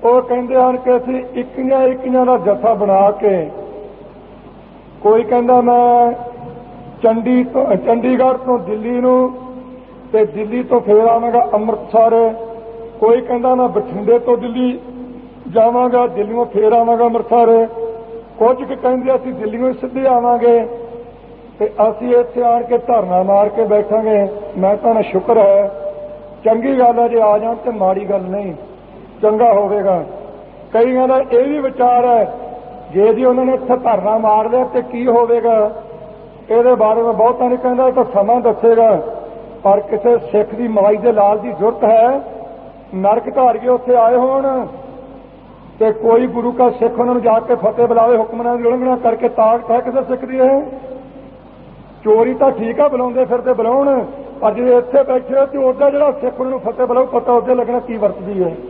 ਉਹ ਕਹਿੰਦੇ ਹਨ ਕਿ ਅਸੀਂ ਇੱਕੀਆਂ ਦਾ ਜੱਥਾ ਬਣਾ ਕੇ, ਕੋਈ ਕਹਿੰਦਾ ਮੈਂ ਚੰਡੀਗੜ੍ਹ ਤੋਂ ਦਿੱਲੀ ਨੂੰ ਤੇ ਦਿੱਲੀ ਤੋਂ ਫੇਰ ਆਵਾਂਗਾ ਅੰਮ੍ਰਿਤਸਰ, ਕੋਈ ਕਹਿੰਦਾ ਮੈਂ ਬਠਿੰਡੇ ਤੋਂ ਦਿੱਲੀ ਜਾਵਾਂਗਾ, ਦਿੱਲੀੋਂ ਫੇਰ ਆਵਾਂਗਾ ਅੰਮ੍ਰਿਤਸਰ, ਕੁਝ ਕੁ ਕਹਿੰਦੇ ਅਸੀਂ ਦਿੱਲੀੋਂ ਸਿੱਧੇ ਆਵਾਂਗੇ ਤੇ ਅਸੀਂ ਇੱਥੇ ਆਣ ਕੇ ਧਰਨਾ ਮਾਰ ਕੇ ਬੈਠਾਂਗੇ। ਮੈਂ ਤਾਂ ਸ਼ੁਕਰ ਹੈ, ਚੰਗੀ ਗੱਲ ਹੈ ਜੇ ਆ ਜਾਣ ਤੇ ਮਾੜੀ ਗੱਲ ਨਹੀਂ, ਚੰਗਾ ਹੋਵੇਗਾ। ਕਈਆਂ ਦਾ ਇਹ ਵੀ ਵਿਚਾਰ ਹੈ ਜੇ ਜੀ ਉਹਨਾਂ ਨੇ ਇੱਥੇ ਧਰਨਾ ਮਾਰ ਲਿਆ ਤੇ ਕੀ ਹੋਵੇਗਾ, ਇਹਦੇ ਬਾਰੇ ਮੈਂ ਬਹੁਤਾ ਨਹੀਂ ਕਹਿੰਦਾ, ਇਹ ਤਾਂ ਸਮਾਂ ਦੱਸੇਗਾ। ਪਰ ਕਿਸੇ ਸਿੱਖ ਦੀ ਮਾਈ ਦੇ ਲਾਲ ਦੀ ਜ਼ਰੂਰਤ ਹੈ, ਨਰਕ ਧਾਰੀਏ ਉੱਥੇ ਆਏ ਹੋਣ ਤੇ ਕੋਈ ਗੁਰੂ ਕਾ ਸਿੱਖ ਉਹਨਾਂ ਨੂੰ ਜਾ ਕੇ ਫਤਿਹ ਬੁਲਾਵੇ, ਹੁਕਮਨਾਮੇ ਦੀ ਉਲੰਘਣਾ ਕਰਕੇ ਤਾਕਤ ਹੈ ਕਿਸੇ ਸਿੱਖ ਦੀ? ਇਹ ਚੋਰੀ ਤਾਂ ਠੀਕ ਆ, ਬੁਲਾਉਂਦੇ ਫਿਰਦੇ ਬੁਲਾਉਣ, ਪਰ ਜੇ ਇੱਥੇ ਬੈਠੇ ਤੇ ਉਹਦਾ ਜਿਹੜਾ ਸਿੱਖ ਉਹਨਾਂ ਨੂੰ ਫਤਿਹ ਬੁਲਾਓ, ਪਤਾ ਉਹਦੇ ਲੱਗਣਾ ਕੀ ਵਰਤਦੀ ਹੈ।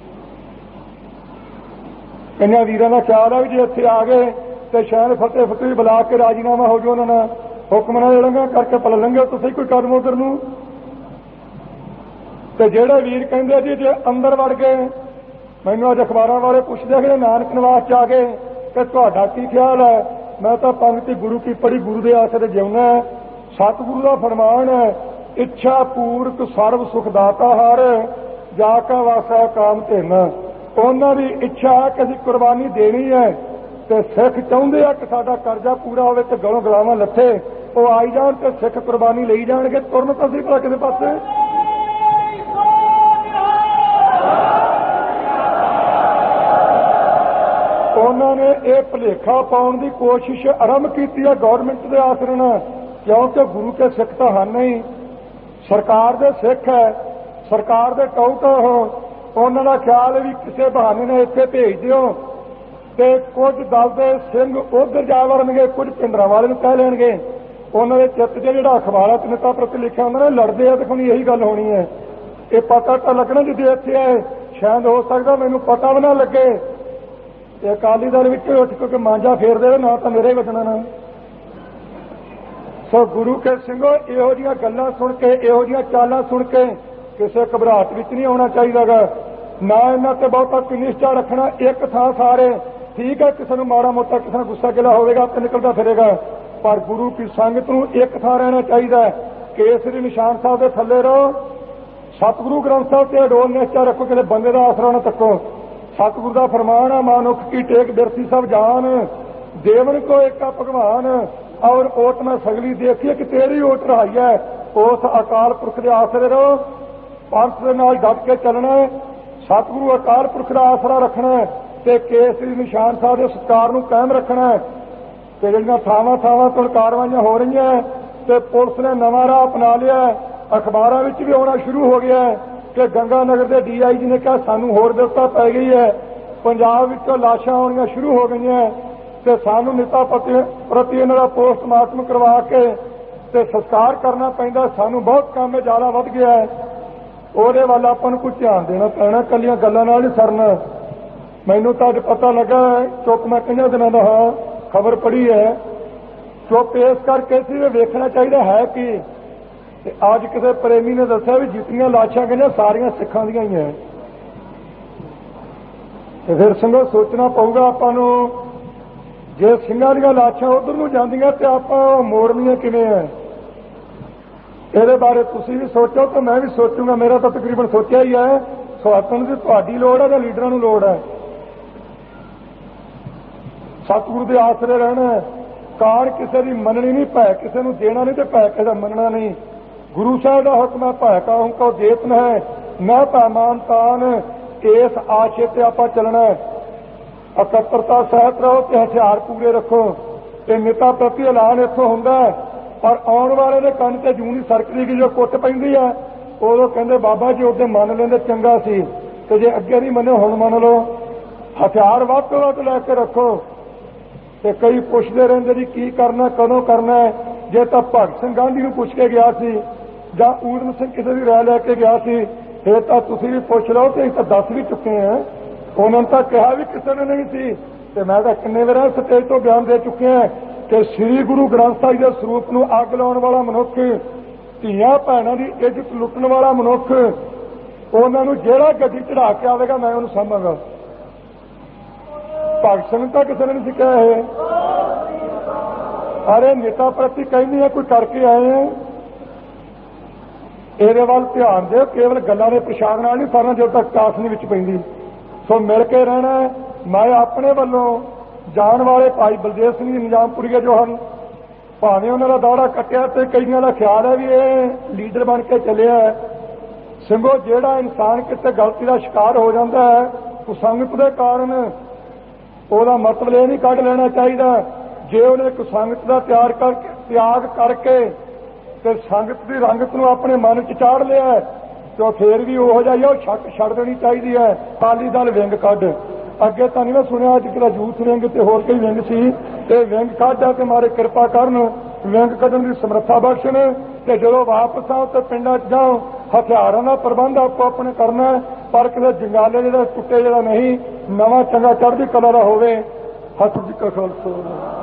ਕਈਆਂ ਵੀਰਾਂ ਦਾ ਖਿਆਲ ਹੈ ਵੀ ਜੇ ਇੱਥੇ ਆ ਗਏ ਤੇ ਸ਼ਾਇਦ ਫਤਿਹ ਬੁਲਾ ਕੇ ਰਾਜੀਨਾਮਾ ਹੋ ਜਾਓ ਉਹਨਾਂ ਨਾਲ, ਹੁਕਮਨਾਮੇ ਦੀ ਉਲੰਘਣਾ ਕਰਕੇ ਭਲਾ ਲੰਘਿਓ ਤੁਸੀਂ ਕੋਈ ਕਦਮ ਉਧਰ ਨੂੰ। ਤੇ ਜਿਹੜੇ ਵੀਰ ਕਹਿੰਦੇ ਜੀ ਜੇ ਅੰਦਰ ਵੜ ਗਏ, ਮੈਨੂੰ ਅੱਜ ਅਖਬਾਰਾਂ ਵਾਲੇ ਪੁੱਛਦੇ ਕਿ ਨਾਨਕ ਨਿਵਾਸ ਚ ਆ ਗਏ ਕਿ ਤੁਹਾਡਾ ਕੀ ਖਿਆਲ ਹੈ? ਮੈਂ ਤਾਂ ਪੰਗਤੀ ਗੁਰੂ ਕੀ ਪੜੀ, ਗੁਰੂ ਦੇ ਆਸਰੇ ਜਿਉਣਾ ਹੈ। ਸਤਿਗੁਰੂ ਦਾ ਫਰਮਾਨ ਹੈ, ਇੱਛਾ ਪੂਰਕ ਸਰਬ ਸੁਖ ਦਾਤਾ ਹਰ, ਜਾ ਕਾ ਵਾਸਾ ਕਾਮ ਧਿਨ। ਉਹਨਾਂ ਦੀ ਇੱਛਾ ਹੈ ਕਿ ਅਸੀਂ ਕੁਰਬਾਨੀ ਦੇਣੀ ਹੈ ਤੇ ਸਿੱਖ ਚਾਹੁੰਦੇ ਆ ਕਿ ਸਾਡਾ ਕਰਜ਼ਾ ਪੂਰਾ ਹੋਵੇ ਤੇ ਗਲੋਂ ਗਲਾਵਾਂ ਲੱਥੇ, ਉਹ ਆਈ ਜਾਣ ਤੇ ਸਿੱਖ ਕੁਰਬਾਨੀ ਲਈ ਜਾਣਗੇ। ਤੁਰਨ ਤਾਂ ਅਸੀਂ ਭਲਾ ਕਿਸੇ ਪਾਸੇ। ਉਹਨਾਂ ਨੇ ਇਹ ਭੁਲੇਖਾ ਪਾਉਣ ਦੀ ਕੋਸ਼ਿਸ਼ ਆਰੰਭ ਕੀਤੀ ਹੈ ਗੌਰਮੈਂਟ ਦੇ ਆਸਰੇ ਨਾਲ, ਕਿਉਂਕਿ ਗੁਰੂ ਕੇ ਸਿੱਖ ਤਾਂ ਹਨ ਨਹੀਂ, ਸਰਕਾਰ ਦੇ ਸਿੱਖ ਹੈ, ਸਰਕਾਰ ਦੇ ਟਾਊਟ ਉਹ। ਉਹਨਾਂ ਦਾ ਖਿਆਲ ਹੈ ਵੀ ਕਿਸੇ ਬਹਾਨੇ ਨਾਲ ਇੱਥੇ ਭੇਜ ਦਿਓ ਤੇ ਕੁਝ ਦਲ ਦੇ ਸਿੰਘ ਉਧਰ ਜਾ ਵੜਨਗੇ, ਕੁਝ ਪਿੰਡਰਾਂ ਵਾਲੇ ਨੂੰ ਕਹਿ ਲੈਣਗੇ। ਉਹਨਾਂ ਦੇ ਚਿੱਤ 'ਚ ਜਿਹੜਾ ਅਖਬਾਰਾਂ ਤੇ ਨੇਤਾ ਪ੍ਰਤੀ ਲਿਖਿਆ ਹੁੰਦਾ ਨਾ, ਲੜਦੇ ਆ ਤੇ ਕੋਈ ਇਹੀ ਗੱਲ ਹੋਣੀ ਹੈ। ਇਹ ਪਤਾ ਤਾਂ ਲੱਗਣਾ ਜਿੱਦੇ ਇੱਥੇ ਆਏ, ਸ਼ਾਇਦ ਹੋ ਸਕਦਾ ਮੈਨੂੰ ਪਤਾ ਵੀ ਨਾ ਲੱਗੇ ਤੇ ਅਕਾਲੀ ਦਲ ਵਿੱਚ ਉੱਠ ਕੇ ਮਾਂਜਾ ਫੇਰ ਦੇਵੇ, ਨਾ ਤਾਂ ਮੇਰੇ ਵੱਜਣਾ ਨਾ। ਸੋ ਗੁਰੂ ਕੇ ਸਿੰਘੋ, ਇਹੋ ਜਿਹੀਆਂ ਗੱਲਾਂ ਸੁਣ ਕੇ, ਇਹੋ ਜਿਹੀਆਂ ਚਾਲਾਂ ਸੁਣ ਕੇ ਕਿਸੇ ਘਬਰਾਹਟ ਵਿੱਚ ਨਹੀਂ ਆਉਣਾ ਚਾਹੀਦਾਗਾ, ਨਾ ਇਹਨਾਂ ਤੇ ਬਹੁਤਾ ਨਿਸ਼ਚਾ ਰੱਖਣਾ। ਇੱਕ ਥਾਂ ਸਾਰੇ ਠੀਕ ਹੈ, ਕਿਸੇ ਨੂੰ ਮਾੜਾ ਮੋਟਾ ਕਿਸੇ ਨੂੰ ਗੁੱਸਾ ਗਿਲਾ ਹੋਵੇਗਾ ਤੇ ਨਿਕਲਦਾ ਫਿਰੇਗਾ, ਪਰ ਗੁਰੂ ਕੀ ਸੰਗਤ ਨੂੰ ਇੱਕ ਥਾਂ ਰਹਿਣਾ ਚਾਹੀਦਾ ਹੈ। ਕੇਸਰੀ ਨਿਸ਼ਾਨ ਸਾਹਿਬ ਦੇ ਥੱਲੇ ਰਹੋ, ਸਤਿਗੁਰੂ ਗ੍ਰੰਥ ਸਾਹਿਬ ਤੇ ਅਡੋਲ ਨਿਸ਼ਚਾ ਰੱਖੋ, ਕਿਸੇ ਬੰਦੇ ਦਾ ਆਸਰਾ ਨਾ ਤੱਕੋ। ਸਤਿਗੁਰੂ ਦਾ ਫਰਮਾਨ ਹੈ, ਮਾਨੁਖ ਕੀ ਟੇਕ ਬਿਰਤੀ ਸਭ ਜਾਨ, ਦੇਵਨ ਕੋ ਏਕਾ ਭਗਵਾਨ, ਔਰ ਓਟ ਮੈਂ ਸਗਲੀ ਦੇਖੀਏ ਕਿ ਤੇਰੀ ਓਟ ਰਹਾਈ ਹੈ। ਉਸ ਅਕਾਲ ਪੁਰਖ ਦੇ ਆਸਰੇ ਰਹੋ, ਪੰਥ ਦੇ ਨਾਲ ਡਟ ਕੇ ਚੱਲਣਾ, ਸਤਿਗੁਰੂ ਅਕਾਲ ਪੁਰਖ ਦਾ ਆਸਰਾ ਰੱਖਣਾ ਤੇ ਕੇਸਰੀ ਨਿਸ਼ਾਨ ਸਾਹਿਬ ਦੇ ਸਤਿਕਾਰ ਨੂੰ ਕਾਇਮ ਰੱਖਣਾ। ਤੇ ਜਿਹੜੀਆਂ ਥਾਵਾਂ ਤੋਂ ਕਾਰਵਾਈਆਂ ਹੋ ਰਹੀਆਂ ਤੇ ਪੁਲਿਸ ਨੇ ਨਵਾਂ ਰਾਹ ਅਪਣਾ ਲਿਆ, ਅਖਬਾਰਾਂ ਵਿੱਚ ਵੀ ਆਉਣਾ ਸ਼ੁਰੂ ਹੋ ਗਿਆ ਕਿ ਗੰਗਾ ਨਗਰ ਦੇ DIG ਨੇ ਕਿਹਾ ਸਾਨੂੰ ਹੋਰ ਵਿਵਸਥਾ ਪੈ ਗਈ ਹੈ, ਪੰਜਾਬ ਵਿੱਚੋਂ ਲਾਸ਼ਾਂ ਆਉਣੀਆਂ ਸ਼ੁਰੂ ਹੋ ਗਈਆਂ ਤੇ ਸਾਨੂੰ ਨੇਤਾ ਪ੍ਰਤੀ ਇਹਨਾਂ ਦਾ ਪੋਸਟਮਾਰਟਮ ਕਰਵਾ ਕੇ ਤੇ ਸੰਸਕਾਰ ਕਰਨਾ ਪੈਂਦਾ। ਸਾਨੂੰ ਬਹੁਤ ਕੰਮ ਜ਼ਿਆਦਾ ਵੱਧ ਗਿਆ ਹੈ, ਉਹਦੇ ਵੱਲ ਆਪਾਂ ਨੂੰ ਕੁਝ ਧਿਆਨ ਦੇਣਾ ਪੈਣਾ, ਕੱਲੀਆਂ ਗੱਲਾਂ ਨਾਲ ਨਹੀਂ ਸਰਨਾ। ਮੈਨੂੰ ਤਾਂ ਅੱਜ ਪਤਾ ਲੱਗਾ, ਚੁੱਪ ਮੈਂ ਕਈਆਂ ਦਿਨਾਂ ਦਾ ਹਾਂ ਖਬਰ ਪੜ੍ਹੀ ਹੈ, ਚੁੱਪ ਇਸ ਕਰਕੇ ਸੀ ਵੇਖਣਾ ਚਾਹੀਦਾ ਹੈ ਕਿ ਤੇ ਅੱਜ ਕਿਸੇ ਪ੍ਰੇਮੀ ਨੇ ਦੱਸਿਆ ਵੀ ਜਿਤਨੀਆਂ ਲਾਸ਼ਾਂ ਕਹਿੰਦੇ ਸਾਰੀਆਂ ਸਿੱਖਾਂ ਦੀਆਂ ਹੀ ਹੈ। ਤੇ ਫਿਰ ਸਿੰਘੋ ਸੋਚਣਾ ਪਊਗਾ ਆਪਾਂ ਨੂੰ, ਜੇ ਸਿੰਘਾਂ ਦੀਆਂ ਲਾਸ਼ਾਂ ਉਧਰ ਨੂੰ ਜਾਂਦੀਆਂ ਤੇ ਆਪਾਂ ਮੋੜਨੀਆਂ ਕਿਵੇਂ ਹੈ? ਇਹਦੇ ਬਾਰੇ ਤੁਸੀਂ ਵੀ ਸੋਚੋ ਤੇ ਮੈਂ ਵੀ ਸੋਚੂਗਾ। ਮੇਰਾ ਤਾਂ ਤਕਰੀਬਨ ਸੋਚਿਆ ਹੀ ਹੈ। ਸਵਾਤਨ ਦੀ ਤੁਹਾਡੀ ਲੋੜ ਹੈ ਜਾਂ ਲੀਡਰਾਂ ਨੂੰ ਲੋੜ ਹੈ? ਸਤਿਗੁਰੂ ਦੇ ਆਸਰੇ ਰਹਿਣਾ, ਕਾਣ ਕਿਸੇ ਦੀ ਮੰਨਣੀ ਨਹੀਂ, ਭੈ ਕਿਸੇ ਨੂੰ ਦੇਣਾ ਨਹੀਂ ਤੇ ਭੈ ਕਿਸੇ ਦਾ ਮੰਨਣਾ ਨਹੀਂ। ਗੁਰੂ ਸਾਹਿਬ ਦਾ ਹੁਕਮ ਹੈ, ਭੈ ਕਾਹੂ ਕੋ ਦੇਤ ਹੈ ਨਾ ਪੈਮਾਨ ਤਾਨ, ਇਸ ਆਸ਼ੇ ਤੇ ਆਪਾਂ ਚੱਲਣਾ। ਇਕੱਤਰਤਾ ਸਹਿਤ ਰਹੋ ਤੇ ਹਥਿਆਰ ਪੂਰੇ ਰੱਖੋ। ਇਹ ਨੇਤਾ ਪ੍ਰਤੀ ਐਲਾਨ ਇੱਥੋਂ ਹੁੰਦਾ, ਪਰ ਆਉਣ ਵਾਲੇ ਦੇ ਕੰਨ ਤੇ ਜੂੰ ਦੀ ਸਰਕਦੀ ਦੀ ਜੋ ਕੁੱਟ ਪੈਂਦੀ ਹੈ, ਉਦੋਂ ਕਹਿੰਦੇ ਬਾਬਾ ਜੀ ਉਹਦੇ ਮੰਨ ਲੈਂਦੇ ਚੰਗਾ ਸੀ, ਤੇ ਜੇ ਅੱਗੇ ਨਹੀਂ ਮੰਨੇ ਹੁਣ ਮੰਨ ਲਓ। ਹਥਿਆਰ ਵੱਧ ਤੋਂ ਵੱਧ ਲੈ ਕੇ ਰੱਖੋ। ਤੇ ਕਈ ਪੁੱਛਦੇ ਰਹਿੰਦੇ ਜੀ ਕੀ ਕਰਨਾ, ਕਦੋਂ ਕਰਨਾ। ਜੇ ਤਾਂ ਭਗਤ ਸਿੰਘ ਗਾਂਧੀ ਨੂੰ ਪੁੱਛ ਕੇ ਗਿਆ ਸੀ ਜਾਂ ਊਧਮ ਸਿੰਘ ਕਿਸੇ ਦੀ ਰਾਏ ਲੈ ਕੇ ਗਿਆ ਸੀ, ਫਿਰ ਤਾਂ ਤੁਸੀਂ ਵੀ ਪੁੱਛ ਲਓ ਤੇ ਅਸੀਂ ਤਾਂ ਦੱਸ ਵੀ ਚੁੱਕੇ ਹਾਂ। ਉਹਨਾਂ ਨੇ ਤਾਂ ਕਿਹਾ ਵੀ ਕਿਸੇ ਨੇ ਨਹੀਂ ਸੀ, ਤੇ ਮੈਂ ਤਾਂ ਕਿੰਨੇ ਵਾਰ ਸਟੇਜ ਤੋਂ ਬਿਆਨ ਦੇ ਚੁੱਕੇ ਹਾਂ ਕਿ ਸ੍ਰੀ ਗੁਰੂ ਗ੍ਰੰਥ ਸਾਹਿਬ ਦੇ ਸਰੂਪ ਨੂੰ ਅੱਗ ਲਾਉਣ ਵਾਲਾ ਮਨੁੱਖ, ਧੀਆਂ ਭੈਣਾਂ ਦੀ ਇੱਜ਼ਤ ਲੁੱਟਣ ਵਾਲਾ ਮਨੁੱਖ, ਉਹਨਾਂ ਨੂੰ ਜਿਹੜਾ ਗੱਡੀ ਚੜਾ ਕੇ ਆਵੇਗਾ ਮੈਂ ਉਹਨੂੰ ਸਾਂਭਾਂਗਾ। ਭਗਤ ਸਿੰਘ ਤਾਂ ਕਿਸੇ ਨੇ ਨਹੀਂ ਸਿੱਖਿਆ ਇਹ। ਅਰੇ ਨੇਤਾ ਪ੍ਰਤੀ ਕਹਿੰਦੀ ਆ ਕੋਈ ਕਰਕੇ ਆਏ ਆ, ਇਹਦੇ ਵੱਲ ਧਿਆਨ ਦਿਓ। ਕੇਵਲ ਗੱਲਾਂ ਦੇ ਪ੍ਰਸ਼ਾਦ ਨਾਲ ਨਹੀਂ ਸਰਨਾ ਜਦੋਂ ਤੱਕ ਕਾਸ ਨਹੀਂ ਵਿੱਚ ਪੈਂਦੀ। ਸੋ ਮਿਲ ਕੇ ਰਹਿਣਾ। ਮੈਂ ਆਪਣੇ ਵੱਲੋਂ ਜਾਣ ਵਾਲੇ ਭਾਈ ਬਲਦੇਵ ਸਿੰਘ ਜੀ ਨਿਜ਼ਾਮਪੁਰੀਏ ਜੋ ਹਨ, ਭਾਵੇਂ ਉਹਨਾਂ ਦਾ ਦੌਰਾ ਕੱਟਿਆ ਤੇ ਕਈਆਂ ਦਾ ਖਿਆਲ ਹੈ ਵੀ ਇਹ ਲੀਡਰ ਬਣ ਕੇ ਚੱਲਿਆ। ਸਿੰਘੋ ਜਿਹੜਾ ਇਨਸਾਨ ਕਿਤੇ ਗਲਤੀ ਦਾ ਸ਼ਿਕਾਰ ਹੋ ਜਾਂਦਾ ਹੈ ਕੁਸੰਗਤ ਦੇ ਕਾਰਨ, ਉਹਦਾ ਮਤਲਬ ਇਹ ਨਹੀਂ ਕੱਢ ਲੈਣਾ ਚਾਹੀਦਾ ਜੇ ਉਹਨੇ ਕੁਸੰਗਤ ਦਾ ਤਿਆਗ ਕਰਕੇ ਤੇ ਸੰਗਤ ਦੀ ਰੰਗਤ ਨੂੰ ਆਪਣੇ ਮਨ 'ਚ ਚਾੜ ਲਿਆ ਤੇ ਫੇਰ ਵੀ ਉਹੋ ਜਿਹਾ ਉਹ ਛੱਡ ਦੇਣੀ ਚਾਹੀਦੀ ਹੈ। ਅਕਾਲੀ ਦਲ ਵਿੰਗ ਕੱਢ, ਅੱਗੇ ਤਾਂ ਨਹੀਂ ਮੈਂ ਸੁਣਿਆ ਅੱਜ ਕਿਹੜਾ ਯੂਥ ਵਿੰਗ ਤੇ ਹੋਰ ਕਈ ਵਿੰਗ ਸੀ, ਤੇ ਵਿੰਗ ਕੱਢ ਕੇ ਮਾਰੇ ਕਿਰਪਾ ਕਰਨ, ਵਿੰਗ ਕੱਢਣ ਦੀ ਸਮਰੱਥਾ ਬਖਸ਼ਣ। ਤੇ ਜਦੋਂ ਵਾਪਸ ਆਓ ਤੇ ਪਿੰਡਾਂ 'ਚ ਜਾਓ, ਹਥਿਆਰਾਂ ਦਾ ਪ੍ਰਬੰਧ ਆਪੋ ਆਪਣੇ ਕਰਨਾ, ਪਰ ਕਿਸੇ ਜੰਗਾਲੇ ਜਿਹੜਾ ਟੁੱਟੇ ਜਿਹੜਾ ਨਹੀਂ, ਨਵਾਂ ਚੰਗਾ ਚੜ੍ਹਦੀ ਕਲਾ ਦਾ ਹੋਵੇ। ਸਤਿ ਸ੍ਰੀ ਅਕਾਲ।